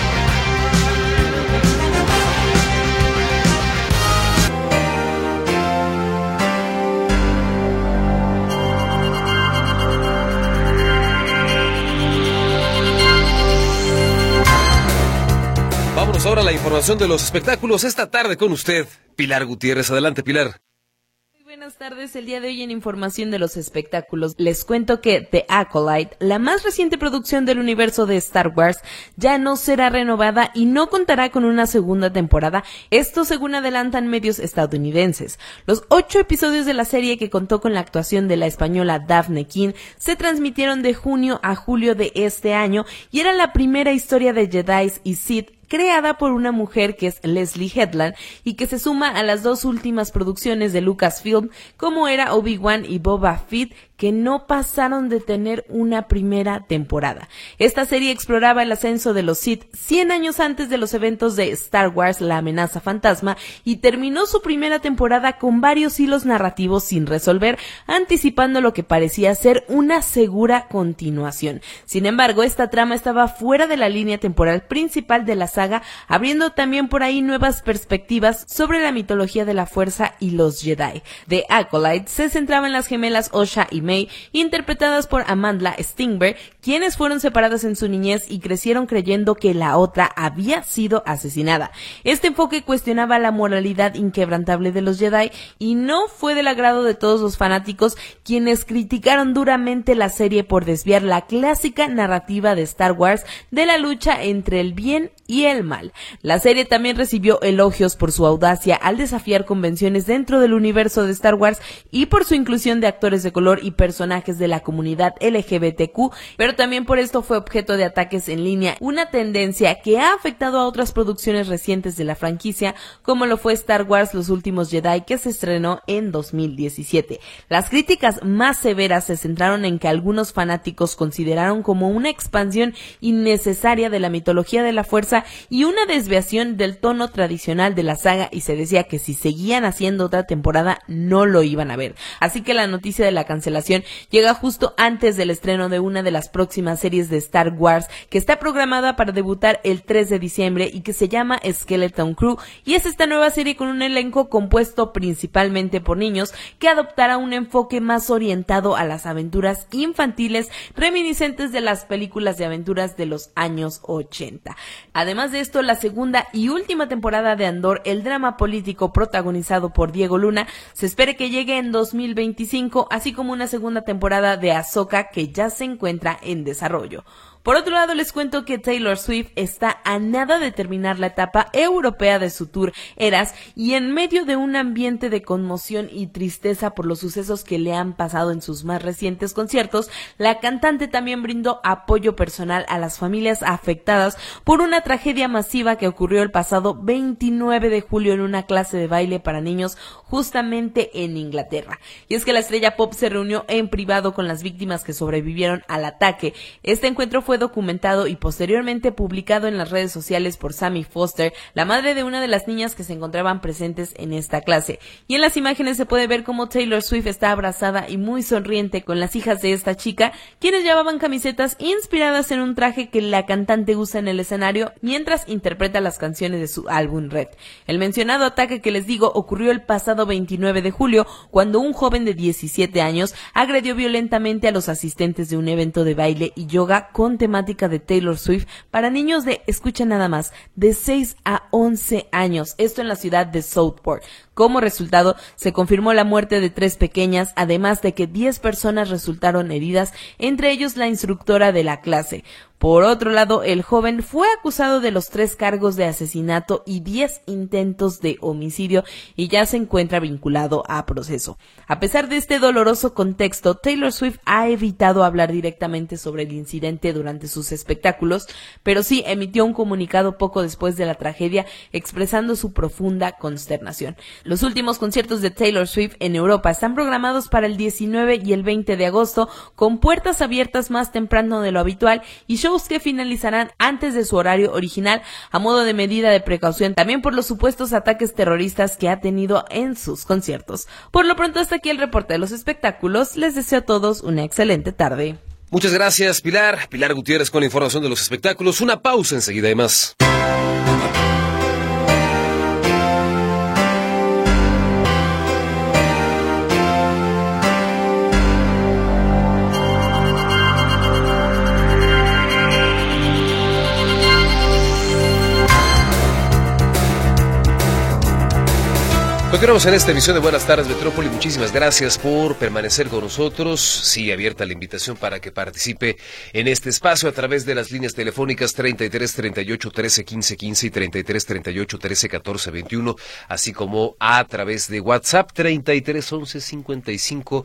Ahora la información de los espectáculos esta tarde con usted, Pilar Gutiérrez. Adelante, Pilar. Buenas tardes, el día de hoy en Información de los Espectáculos les cuento que The Acolyte, la más reciente producción del universo de Star Wars, ya no será renovada y no contará con una segunda temporada, esto según adelantan medios estadounidenses. Los 8 episodios de la serie, que contó con la actuación de la española Daphne King, se transmitieron de junio a julio de este año y era la primera historia de Jedi y Sith creada por una mujer que es Leslie Headland y que se suma a las 2 últimas producciones de Lucasfilm, como era Obi-Wan y Boba Fett, que no pasaron de tener una primera temporada. Esta serie exploraba el ascenso de los Sith 100 años antes de los eventos de Star Wars, La Amenaza Fantasma, y terminó su primera temporada con varios hilos narrativos sin resolver, anticipando lo que parecía ser una segura continuación. Sin embargo, esta trama estaba fuera de la línea temporal principal de la saga, abriendo también por ahí nuevas perspectivas sobre la mitología de la Fuerza y los Jedi. The Acolyte se centraba en las gemelas Osha y May, interpretadas por Amandla Stenberg, quienes fueron separadas en su niñez y crecieron creyendo que la otra había sido asesinada. Este enfoque cuestionaba la moralidad inquebrantable de los Jedi y no fue del agrado de todos los fanáticos, quienes criticaron duramente la serie por desviar la clásica narrativa de Star Wars de la lucha entre el bien y el mal. La serie también recibió elogios por su audacia al desafiar convenciones dentro del universo de Star Wars y por su inclusión de actores de color y personajes de la comunidad LGBTQ, pero también por esto fue objeto de ataques en línea, una tendencia que ha afectado a otras producciones recientes de la franquicia, como lo fue Star Wars Los Últimos Jedi, que se estrenó en 2017. Las críticas más severas se centraron en que algunos fanáticos consideraron como una expansión innecesaria de la mitología de la Fuerza y una desviación del tono tradicional de la saga, y se decía que si seguían haciendo otra temporada no lo iban a ver. Así que la noticia de la cancelación llega justo antes del estreno de una de las próximas series de Star Wars, que está programada para debutar el 3 de diciembre y que se llama Skeleton Crew, y es esta nueva serie con un elenco compuesto principalmente por niños, que adoptará un enfoque más orientado a las aventuras infantiles reminiscentes de las películas de aventuras de los años 80. Además de esto, la segunda y última temporada de Andor, el drama político protagonizado por Diego Luna, se espera que llegue en 2025, así como una segunda temporada de Ahsoka, que ya se encuentra en desarrollo. Por otro lado, les cuento que Taylor Swift está a nada de terminar la etapa europea de su tour Eras, y en medio de un ambiente de conmoción y tristeza por los sucesos que le han pasado en sus más recientes conciertos, la cantante también brindó apoyo personal a las familias afectadas por una tragedia masiva que ocurrió el pasado 29 de julio en una clase de baile para niños justamente en Inglaterra. Y es que la estrella pop se reunió en privado con las víctimas que sobrevivieron al ataque. Este encuentro fue documentado y posteriormente publicado en las redes sociales por Sammy Foster, la madre de una de las niñas que se encontraban presentes en esta clase. Y en las imágenes se puede ver cómo Taylor Swift está abrazada y muy sonriente con las hijas de esta chica, quienes llevaban camisetas inspiradas en un traje que la cantante usa en el escenario mientras interpreta las canciones de su álbum Red. El mencionado ataque que les digo ocurrió el pasado 29 de julio, cuando un joven de 17 años agredió violentamente a los asistentes de un evento de baile y yoga con temática de Taylor Swift para niños de, escucha nada más, de 6 a 11 años, esto en la ciudad de Southport. Como resultado, se confirmó la muerte de 3 pequeñas, además de que 10 personas resultaron heridas, entre ellos la instructora de la clase. Por otro lado, el joven fue acusado de los 3 cargos de asesinato y 10 intentos de homicidio y ya se encuentra vinculado a proceso. A pesar de este doloroso contexto, Taylor Swift ha evitado hablar directamente sobre el incidente durante sus espectáculos, pero sí emitió un comunicado poco después de la tragedia expresando su profunda consternación. Los últimos conciertos de Taylor Swift en Europa están programados para el 19 y el 20 de agosto, con puertas abiertas más temprano de lo habitual y shows shows que finalizarán antes de su horario original a modo de medida de precaución, también por los supuestos ataques terroristas que ha tenido en sus conciertos. Por lo pronto, hasta aquí el reporte de los espectáculos. Les deseo a todos una excelente tarde. Muchas gracias, Pilar. Pilar Gutiérrez con la información de los espectáculos. Una pausa, enseguida hay más. Continuamos en esta emisión de Buenas Tardes Metrópoli. Muchísimas gracias por permanecer con nosotros. Sigue abierta la invitación para que participe en este espacio a través de las líneas telefónicas 33 38 13 15 15 y 33 38 13 14 21, así como a través de WhatsApp 33 11 55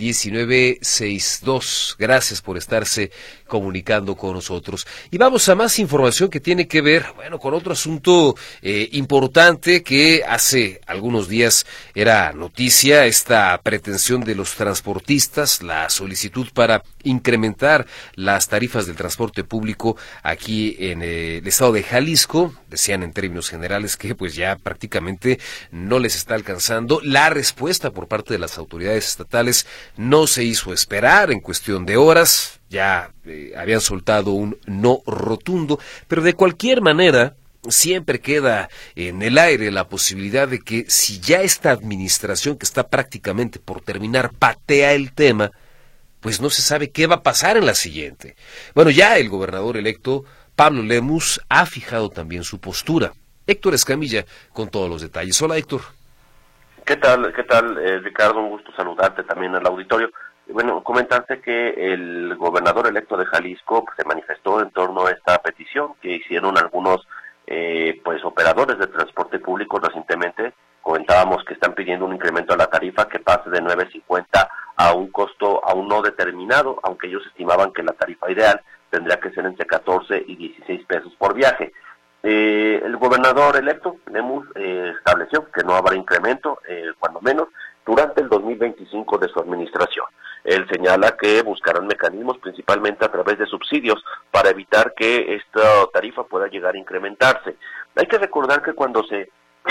19 62. Gracias por estarse comunicando con nosotros. Y vamos a más información que tiene que ver, con otro asunto importante que hace algunos días era noticia, esta pretensión de los transportistas, la solicitud para incrementar las tarifas del transporte público aquí en el estado de Jalisco. Decían en términos generales que pues ya prácticamente no les está alcanzando. La respuesta por parte de las autoridades estatales no se hizo esperar, en cuestión de horas ya habían soltado un no rotundo, pero de cualquier manera siempre queda en el aire la posibilidad de que si ya esta administración, que está prácticamente por terminar, patea el tema, pues no se sabe qué va a pasar en la siguiente. Bueno, ya el gobernador electo, Pablo Lemus, ha fijado también su postura. Héctor Escamilla con todos los detalles. Hola, Héctor. ¿Qué tal, Ricardo? Un gusto saludarte también al auditorio. Bueno, comentarte que el gobernador electo de Jalisco se manifestó en torno a esta petición que hicieron algunos operadores de transporte público recientemente. Comentábamos que están pidiendo un incremento a la tarifa que pase de 9.50 a un costo aún no determinado, aunque ellos estimaban que la tarifa ideal tendría que ser entre 14 y 16 pesos por viaje. El gobernador electo, Lemus, estableció que no habrá incremento, cuando menos, durante el 2025 de su administración. Él señala que buscarán mecanismos principalmente a través de subsidios para evitar que esta tarifa pueda llegar a incrementarse. Hay que recordar que cuando se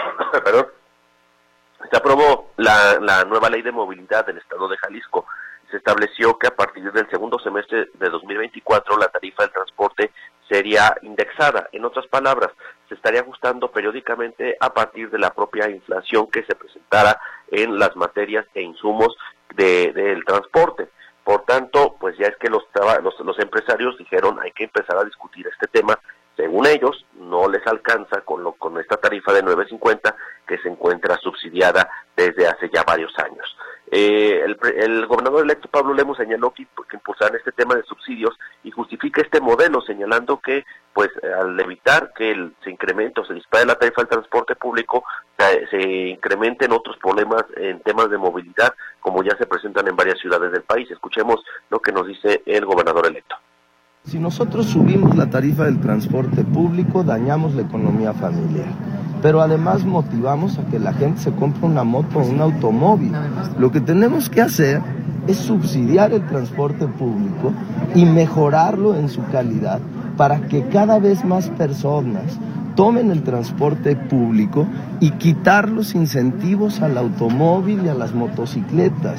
aprobó la nueva ley de movilidad del estado de Jalisco, se estableció que a partir del segundo semestre de 2024 la tarifa del transporte sería indexada. En otras palabras, se estaría ajustando periódicamente a partir de la propia inflación que se presentara en las materias e insumos del transporte. Por tanto, pues ya es que los empresarios dijeron hay que empezar a discutir este tema. Según ellos, no les alcanza con esta tarifa de 9.50 que se encuentra subsidiada desde hace ya varios años. El gobernador electo Pablo Lemus señaló que impulsarán este tema de subsidios y justifica este modelo señalando que pues al evitar que se incremente o se dispare la tarifa del transporte público, se incrementen otros problemas en temas de movilidad como ya se presentan en varias ciudades del país. Escuchemos lo que nos dice el gobernador electo. Si nosotros subimos la tarifa del transporte público, dañamos la economía familiar. Pero además motivamos a que la gente se compre una moto o un automóvil. Lo que tenemos que hacer es subsidiar el transporte público y mejorarlo en su calidad para que cada vez más personas tomen el transporte público y quitar los incentivos al automóvil y a las motocicletas.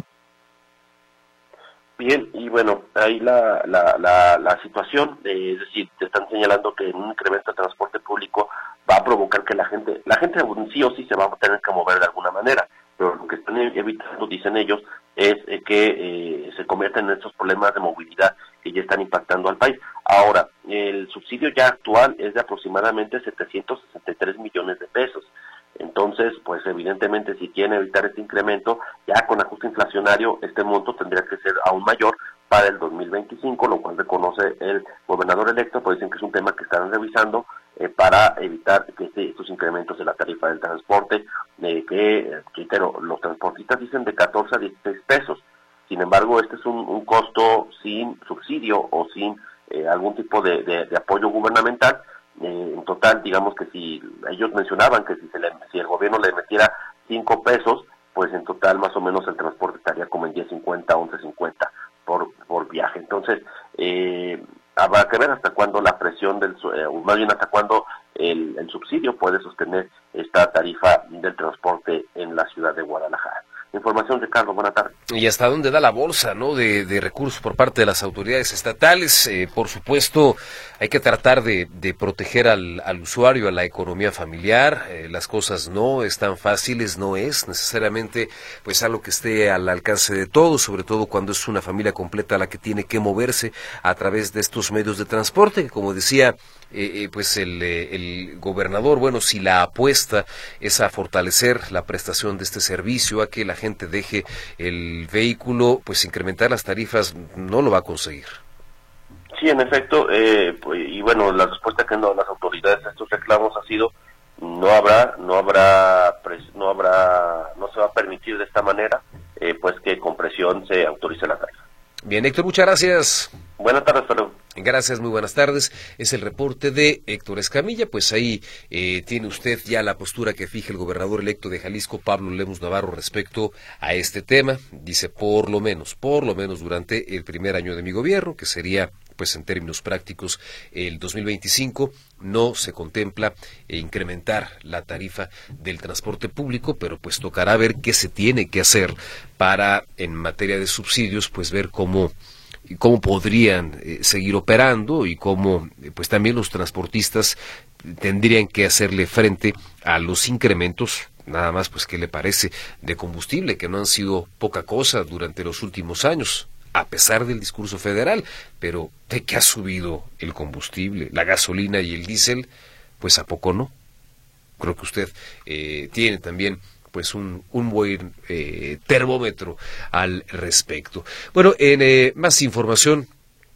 Bien, y bueno, ahí la situación, es decir, te están señalando que un incremento de transporte público va a provocar que la gente sí o sí se va a tener que mover de alguna manera, pero lo que están evitando, dicen ellos, es que se conviertan en estos problemas de movilidad que ya están impactando al país. Ahora, el subsidio ya actual es de aproximadamente 763 millones de pesos. Entonces, pues evidentemente si quieren evitar este incremento, ya con ajuste inflacionario, este monto tendría que ser aún mayor para el 2025, lo cual reconoce el gobernador electo, pues dicen que es un tema que están revisando para evitar que estos incrementos de la tarifa del transporte, pero los transportistas dicen de 14 a 16 pesos. Sin embargo, este es un costo sin subsidio o sin algún tipo de apoyo gubernamental. En total, digamos que si ellos mencionaban que si el gobierno le metiera 5 pesos, pues en total más o menos el transporte estaría como en 10.50, 11.50 por viaje. Entonces, habrá que ver hasta cuándo la presión o más bien hasta cuándo el subsidio puede sostener esta tarifa del transporte en la ciudad de Guadalajara. Información, Ricardo, buena tarde. Y hasta dónde da la bolsa, ¿no?, de recursos por parte de las autoridades estatales. Por supuesto, hay que tratar de proteger al usuario, a la economía familiar. Las cosas no están fáciles, no es necesariamente pues algo que esté al alcance de todos, sobre todo cuando es una familia completa la que tiene que moverse a través de estos medios de transporte, que como decía pues el gobernador, bueno, si la apuesta es a fortalecer la prestación de este servicio, a que la gente deje el vehículo, pues incrementar las tarifas no lo va a conseguir. Sí, en efecto, y bueno, la respuesta que han dado las autoridades a estos reclamos ha sido no se va a permitir de esta manera, pues que con presión se autorice la tarifa. Bien, Héctor, muchas gracias. Buenas tardes, Pedro. Gracias, muy buenas tardes. Es el reporte de Héctor Escamilla. Pues ahí tiene usted ya la postura que fija el gobernador electo de Jalisco, Pablo Lemus Navarro, respecto a este tema. Dice, por lo menos durante el primer año de mi gobierno, que sería, pues en términos prácticos, el 2025, no se contempla incrementar la tarifa del transporte público, pero pues tocará ver qué se tiene que hacer para, en materia de subsidios, pues ver cómo podrían seguir operando y cómo pues también los transportistas tendrían que hacerle frente a los incrementos, nada más pues qué le parece, de combustible, que no han sido poca cosa durante los últimos años, a pesar del discurso federal, pero de que ha subido el combustible, la gasolina y el diésel, pues a poco no. Creo que usted tiene también pues un buen termómetro al respecto. Bueno, en más información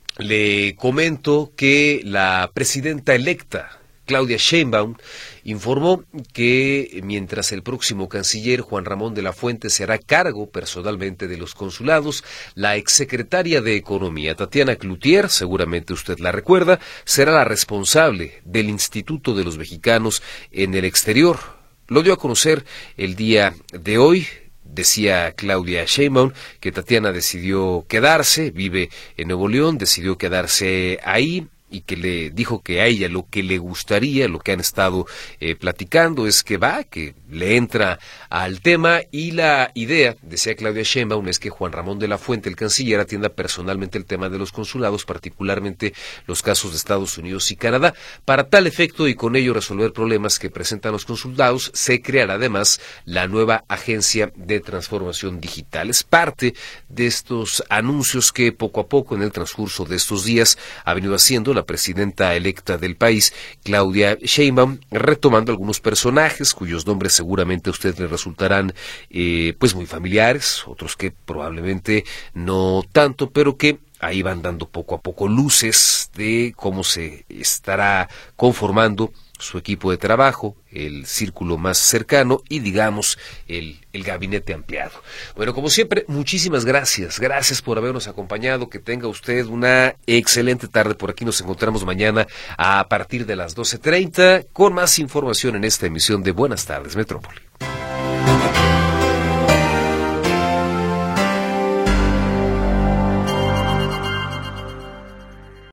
le comento que la presidenta electa, Claudia Sheinbaum, informó que mientras el próximo canciller Juan Ramón de la Fuente se hará cargo personalmente de los consulados, la exsecretaria de Economía, Tatiana Cloutier, seguramente usted la recuerda, será la responsable del Instituto de los Mexicanos en el Exterior. Lo dio a conocer el día de hoy. Decía Claudia Sheinbaum que Tatiana decidió quedarse, vive en Nuevo León, decidió quedarse ahí, y que le dijo que a ella lo que le gustaría, lo que han estado platicando, es que le entra al tema, y la idea, decía Claudia Sheinbaum, es que Juan Ramón de la Fuente, el canciller, atienda personalmente el tema de los consulados, particularmente los casos de Estados Unidos y Canadá. Para tal efecto, y con ello resolver problemas que presentan los consulados, se creará además la nueva Agencia de Transformación Digital. Es parte de estos anuncios que poco a poco en el transcurso de estos días ha venido haciendo la presidenta electa del país, Claudia Sheinbaum, retomando algunos personajes cuyos nombres seguramente a usted le resultarán pues muy familiares, otros que probablemente no tanto, pero que ahí van dando poco a poco luces de cómo se estará conformando su equipo de trabajo, el círculo más cercano y, digamos, el gabinete ampliado. Bueno, como siempre, muchísimas gracias. Gracias por habernos acompañado. Que tenga usted una excelente tarde. Por aquí nos encontramos mañana a partir de las 12:30 con más información en esta emisión de Buenas Tardes, Metrópoli.